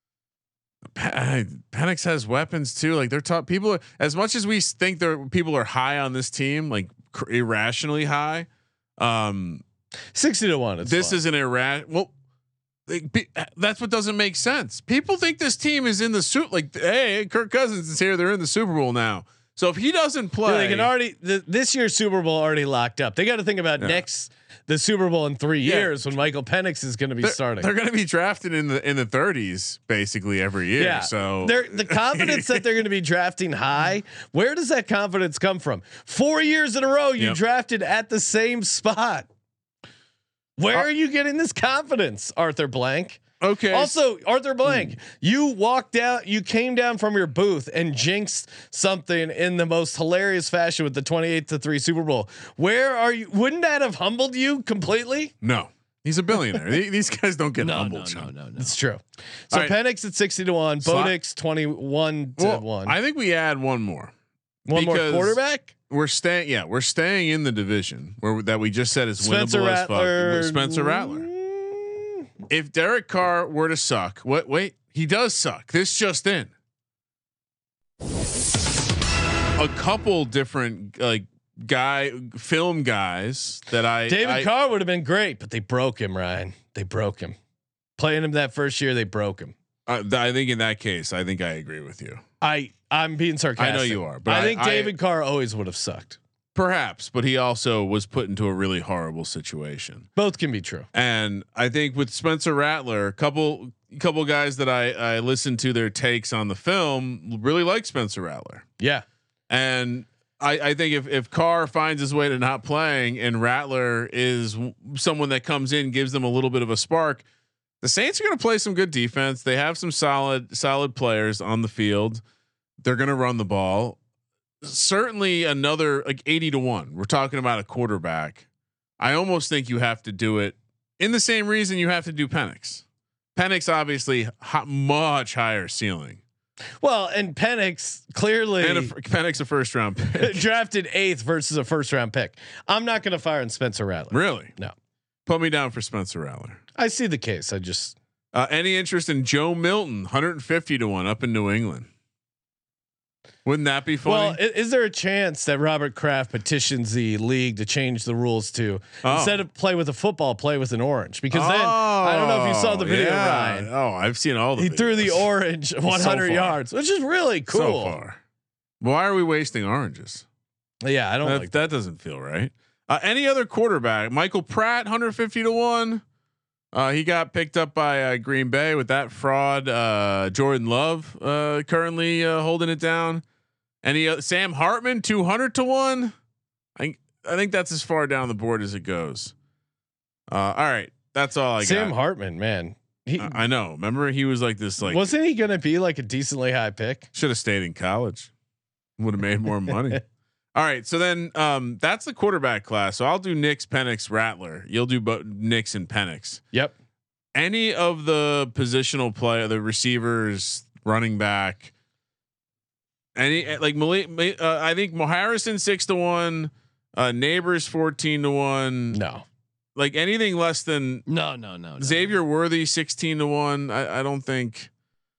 Penix has weapons too. Like they're top people. Are, as much as we think there people are high on this team, like cr- irrationally high, Um, sixty to one. this fine. is an irrational. Well, like, be, that's what doesn't make sense. People think this team is in the suit. Like, hey, Kirk Cousins is here. They're in the Super Bowl now. So if he doesn't play, yeah, they can already the, this year's Super Bowl already locked up. They got to think about Yeah. next the Super Bowl in three Yeah. years when Michael Penix is going to be they're, starting. They're going to be drafted in the in the thirties basically every year. Yeah. So they're, the confidence that they're going to be drafting high, where does that confidence come from? Four years in a row, you Yep. drafted at the same spot. Where Uh, are you getting this confidence, Arthur Blank? okay. Also, Arthur Blank, Hmm. you walked down, you came down from your booth and jinxed something in the most hilarious fashion with the twenty-eight to three Super Bowl. Where are you? Wouldn't that have humbled you completely? no, he's a billionaire. Th- These guys don't get No, no, humbled. no, Sean. no, no. It's true. So All right. Penix at sixty to one, Slot- Bodix twenty-one to Well, one. I think we add one more. One more because quarterback. We're staying. Yeah, we're staying in the division where that we just said is Spencer winnable as fuck. Rattler. Spencer Rattler. Mm, If Derek Carr were to suck, what? Wait, he does suck. This just in. A couple different like guy film guys that I David I, Carr would have been great, but they broke him. Ryan, they broke him. Playing him that first year, they broke him. I, I think in that case, I think I agree with you. I I'm being sarcastic. I know you are, but I I- think I- David Carr always would have sucked. Perhaps, but he also was put into a really horrible situation. Both can be true. And I think with Spencer Rattler, a couple couple guys that I I listened to their takes on the film really like Spencer Rattler. Yeah. And I, I think if if Carr finds his way to not playing and Rattler is w- someone that comes in, gives them a little bit of a spark, the Saints are going to play some good defense. They have some solid solid players on the field. They're going to run the ball. Certainly another like eighty to one. We're talking about a quarterback. I almost think you have to do it in the same reason you have to do Penix. Penix obviously ho- much higher ceiling. Well, and Penix clearly And a, Penix a first round pick. drafted eighth versus a first round pick. I'm not going to fire on Spencer Rattler. Really? No. Put me down for Spencer Rattler. I see the case. I just Uh, any interest in Joe Milton, one hundred fifty to one up in New England? Wouldn't that be funny? well, is, is there a chance that Robert Kraft petitions the league to change the rules to Oh. instead of play with a football, play with an orange? Because then I don't know if you saw the video, yeah. Ryan. Oh, I've seen all the. He threw the videos. orange one hundred far. yards, which is really cool. So far. Why are we wasting oranges? Yeah, I don't That, like that doesn't feel right. Uh, any other quarterback? Michael Pratt, one hundred fifty to one. Uh, he got picked up by uh, Green Bay with that fraud. Uh, Jordan Love uh, currently uh, holding it down. Any uh, Sam Hartman, two hundred to one. I I think that's as far down the board as it goes. Uh, all right, that's all I Sam got. Hartman, man. He I, I know. Remember, he was like this. Like, wasn't he going to be like a decently high pick? should have stayed in college. Would have made more money. All right, so then um, that's the quarterback class. So I'll do Nix, Penix, Rattler. You'll do bo- Nix and Penix. Yep. Any of the positional play, the receivers, running back, any like Malik, uh, I think Mo Harrison six to one, uh, Neighbors fourteen to one. No. Like anything less than No, no, no. no. Xavier Worthy sixteen to one. I, I don't think.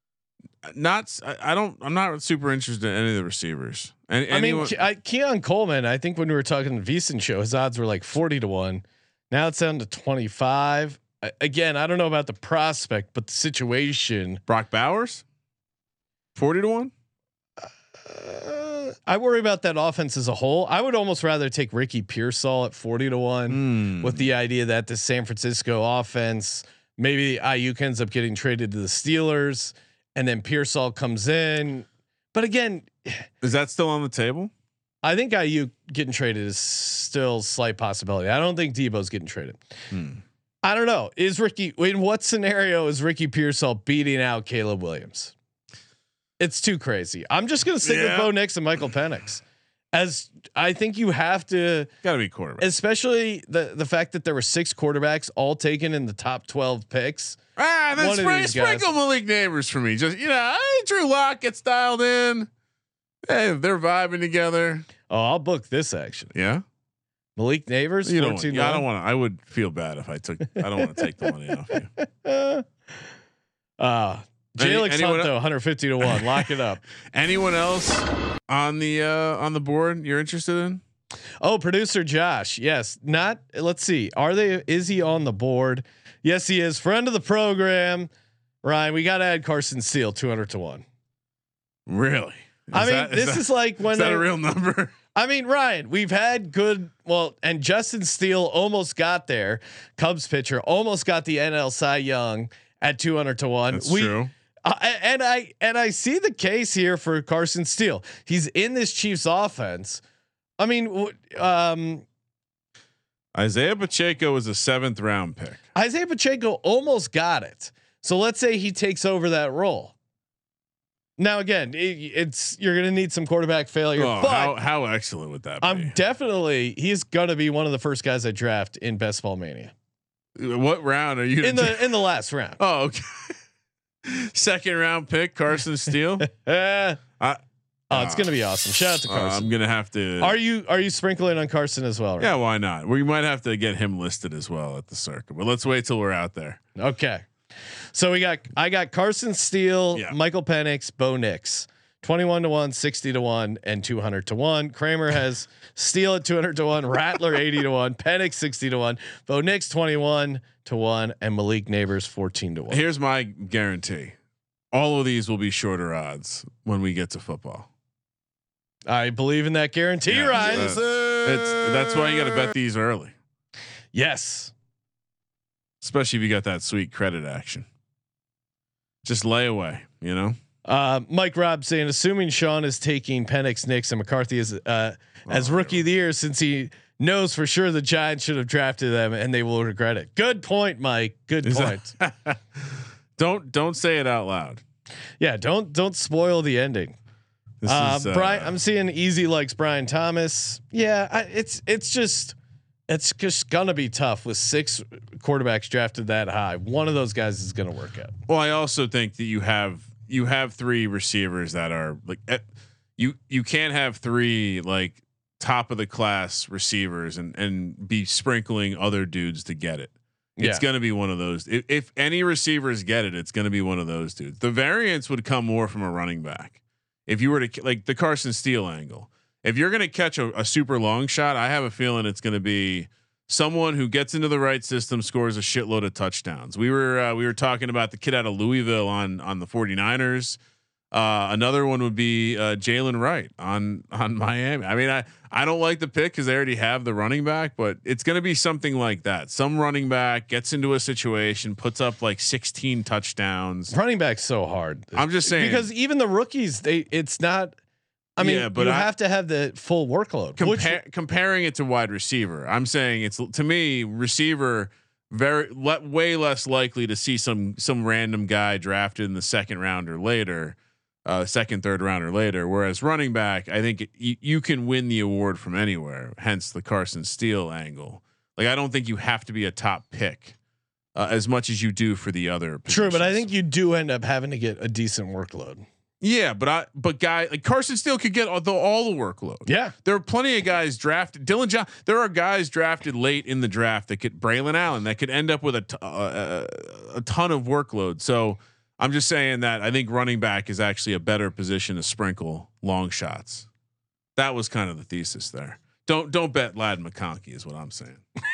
Not. I, I don't. I'm not super interested in any of the receivers. And I mean, Ke- I, Keon Coleman, I think when we were talking the VSiN show, his odds were like forty to one. Now it's down to twenty-five. I, again, I don't know about the prospect, but the situation. Brock Bowers, forty to one. Uh, I worry about that offense as a whole. I would almost rather take Ricky Pearsall at forty to one Mm. with the idea that the San Francisco offense, maybe Ayuk ends up getting traded to the Steelers, and then Pearsall comes in. But again, Is that still on the table? I think Ayuk getting traded is still a slight possibility. I don't think Debo's getting traded. Hmm. I don't know. Is Ricky in what scenario is Ricky Pearsall beating out Caleb Williams? It's too crazy. I'm just gonna stick Yeah. with Bo Nix and Michael Penix. As I think you have to, Got to be quarterback. especially the the fact that there were six quarterbacks all taken in the top twelve picks. Ah, then One of spring, these guys. sprinkle Malik Neighbors for me. Just you know, hey, Drew Lock gets dialed in. Hey, they're vibing together. Oh, I'll book this actually. Yeah, Malik Neighbors. you don't. fourteen Yeah, I to don't one. want to. I would feel bad if I took. I don't want to take the money off you. Uh, Any- Jalen anyone Hunt el- though, one hundred fifty to one. Lock it up. Anyone else on the uh, on the board you're interested in? Oh, producer Josh. Yes. Not, let's see. Are they, is he on the board? Yes, he is. Friend of the program. Ryan, we got to add Carson Steele two hundred to one. Really? Is I mean, that, this is, that, is like when is that they, a real number? I mean, Ryan, we've had good, well, and Justin Steele almost got there. Cubs pitcher almost got the N L Cy Young at two hundred to one. That's we, true. Uh, and I and I see the case here for Carson Steele. He's in this Chiefs offense. I mean, um, Isaiah Pacheco was a seventh round pick. Isaiah Pacheco almost got it. So let's say he takes over that role. Now again, it, it's you're going to need some quarterback failure. Oh, but how, how excellent would that be? I'm definitely he's going to be one of the first guys I draft in Best Ball Mania. What round are you in the in the last round? Oh, okay. Second round pick, Carson Steele. uh, I, oh, it's gonna be awesome. Shout out to uh, Carson. I'm gonna have to. Are you are you sprinkling on Carson as well? Right? Yeah, why not? We might have to get him listed as well at the circuit, but let's wait till we're out there. Okay. So we got I got Carson Steele, Yeah. Michael Penix, Bo Nix, twenty-one to one, sixty to one, and two hundred to one. Kramer has Steele at two hundred to one, Rattler eighty to one, Penix sixty to one, Bo Nix twenty-one to one, and Malik Neighbors fourteen to one. Here's my guarantee: all of these will be shorter odds when we get to football. I believe in that guarantee, Yeah, Ryan. Yes, it's, that's why you got to bet these early. Yes. Especially if you got that sweet credit action. Just lay away, you know. Uh, Mike Robb saying, assuming Sean is taking Penix, Nix, and McCarthy as uh, as Oh, rookie of the year, since he knows for sure the Giants should have drafted them and they will regret it. Good point, Mike. Good Is point. that- don't don't say it out loud. Yeah, don't don't spoil the ending. This Uh, is, uh, Brian, I'm seeing Easy likes Brian Thomas. Yeah, I, it's it's just it's just gonna be tough with six quarterbacks drafted that high. One of those guys is gonna work out. Well, I also think that you have you have three receivers that are like eh, you you can't have three like top of the class receivers and and be sprinkling other dudes to get it. It's Yeah. going to be one of those. If, if any receivers get it, it's going to be one of those dudes. The variance would come more from a running back. If you were to like the Carson Steele angle, if you're going to catch a, a super long shot, I have a feeling it's going to be someone who gets into the right system, scores a shitload of touchdowns. We were uh, we were talking about the kid out of Louisville on on the 49ers. Uh, another one would be uh, Jalen Wright on on Miami. I mean, I I don't like the pick because they already have the running back, but it's going to be something like that. Some running back gets into a situation, puts up like sixteen touchdowns. Running back's so hard. I'm just saying because even the rookies, they it's not. I mean, Yeah, but you I- have to have the full workload. Compar- which, comparing it to wide receiver, I'm saying it's to me receiver very le- way less likely to see some some random guy drafted in the second round or later. Uh, second, third round or later. Whereas running back, I think it, you, you can win the award from anywhere. Hence the Carson Steele angle. Like I don't think you have to be a top pick uh, as much as you do for the other. true, but I positions. think you do end up having to get a decent workload. Yeah, but I but guy like Carson Steele could get all the, all the workload. Yeah, There are plenty of guys drafted. Dylan John. There are guys drafted late in the draft that could Braylon Allen that could end up with a t- uh, a ton of workload. So. I'm just saying that I think running back is actually a better position to sprinkle long shots. That was kind of the thesis there. Don't don't bet Lad McConkey is what I'm saying.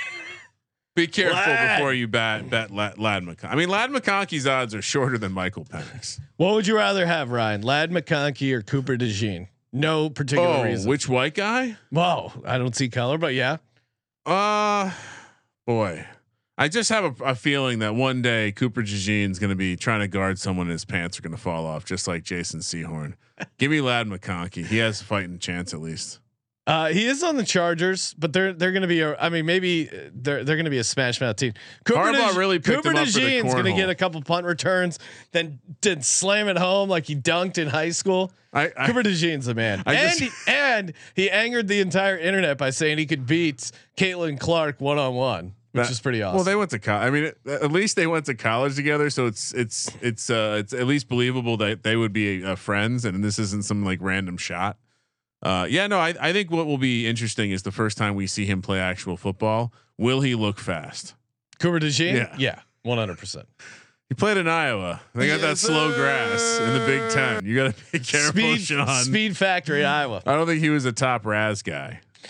Be careful Lad. before you bet bet Lad, Lad McConkey. I mean, Lad McConkey's odds are shorter than Michael Penix. what would you rather have, Ryan? Lad McConkey or Cooper DeJean? No particular Oh, reason. which white guy? Whoa, I don't see color, but yeah. Uh boy. I just have a, a feeling that one day Cooper DeJean's going to be trying to guard someone and his pants are going to fall off, just like Jason Sehorn. Give me Lad McConkey. He has a fighting chance at least. Uh, he is on the Chargers, but they're they're going to be. A, I mean, maybe they're they're going to be a smash mouth team. Cooper Harbaugh De, really picked Cooper him up for the DeJean's going to cornhole. get a couple punt returns, then then slam it home like he dunked in high school. I, I Cooper DeJean's the man, I and just- he, and he angered the entire internet by saying he could beat Caitlin Clark one on one, which That- is pretty awesome. Well, they went to college. I mean, at at least they went to college together, so it's it's it's uh it's at least believable that they would be uh, friends, and this isn't some like random shot. Uh, yeah, no, I I think what will be interesting is the first time we see him play actual football. Will he look fast? Cooper DeJean, Yeah. yeah, one hundred percent. He played in Iowa. They got that Yes, slow sir. grass in the Big Ten. You got to be careful, Speed Sean. Speed Factory, Iowa. I don't think he was a top Raz guy.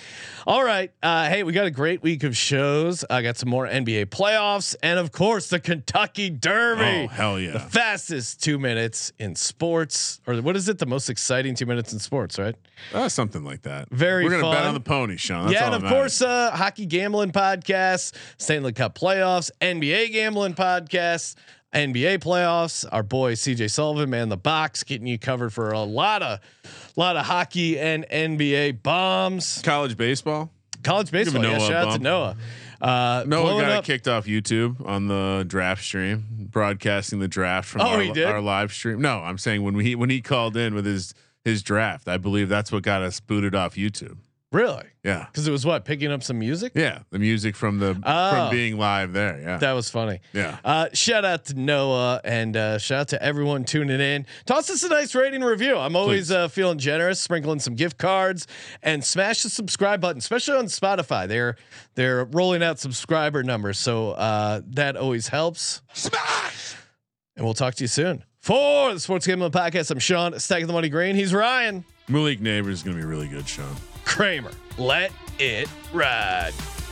All right. Uh, hey, we got a great week of shows. I got some more N B A playoffs, and of course, the Kentucky Derby. Oh hell yeah! The fastest two minutes in sports, or what is it? The most exciting two minutes in sports, right? Uh, something like that. Very We're gonna fun. bet on the pony, Sean. That's yeah, all and of that course, uh, hockey gambling podcast, Stanley Cup playoffs, N B A gambling podcast, N B A playoffs. Our boy C J Sullivan, man, the box, getting you covered for a lot of, lot of hockey and N B A bombs. College baseball. College baseball. Yeah, Noah shout out to bump. Noah. Uh, Noah blowing got up- kicked off YouTube on the draft stream, broadcasting the draft from Oh, our, he did? our live stream. No, I'm saying when we when he called in with his his draft, I believe that's what got us booted off YouTube. Really? Yeah, Because it was what, picking up some music? yeah, the music from the Oh. from being live there. Yeah, That was funny. yeah. Uh, shout out to Noah and uh, shout out to everyone tuning in. Toss us a nice rating and review. I'm always uh, feeling generous, sprinkling some gift cards, and smash the subscribe button, especially on Spotify. They're they're rolling out subscriber numbers, so uh, that always helps. Smash! And we'll talk to you soon. For the Sports Gambling Podcast, I'm Sean, stacking the money green. He's Ryan Malik Neighbors is gonna be really good, Sean. Kramer. Let it ride.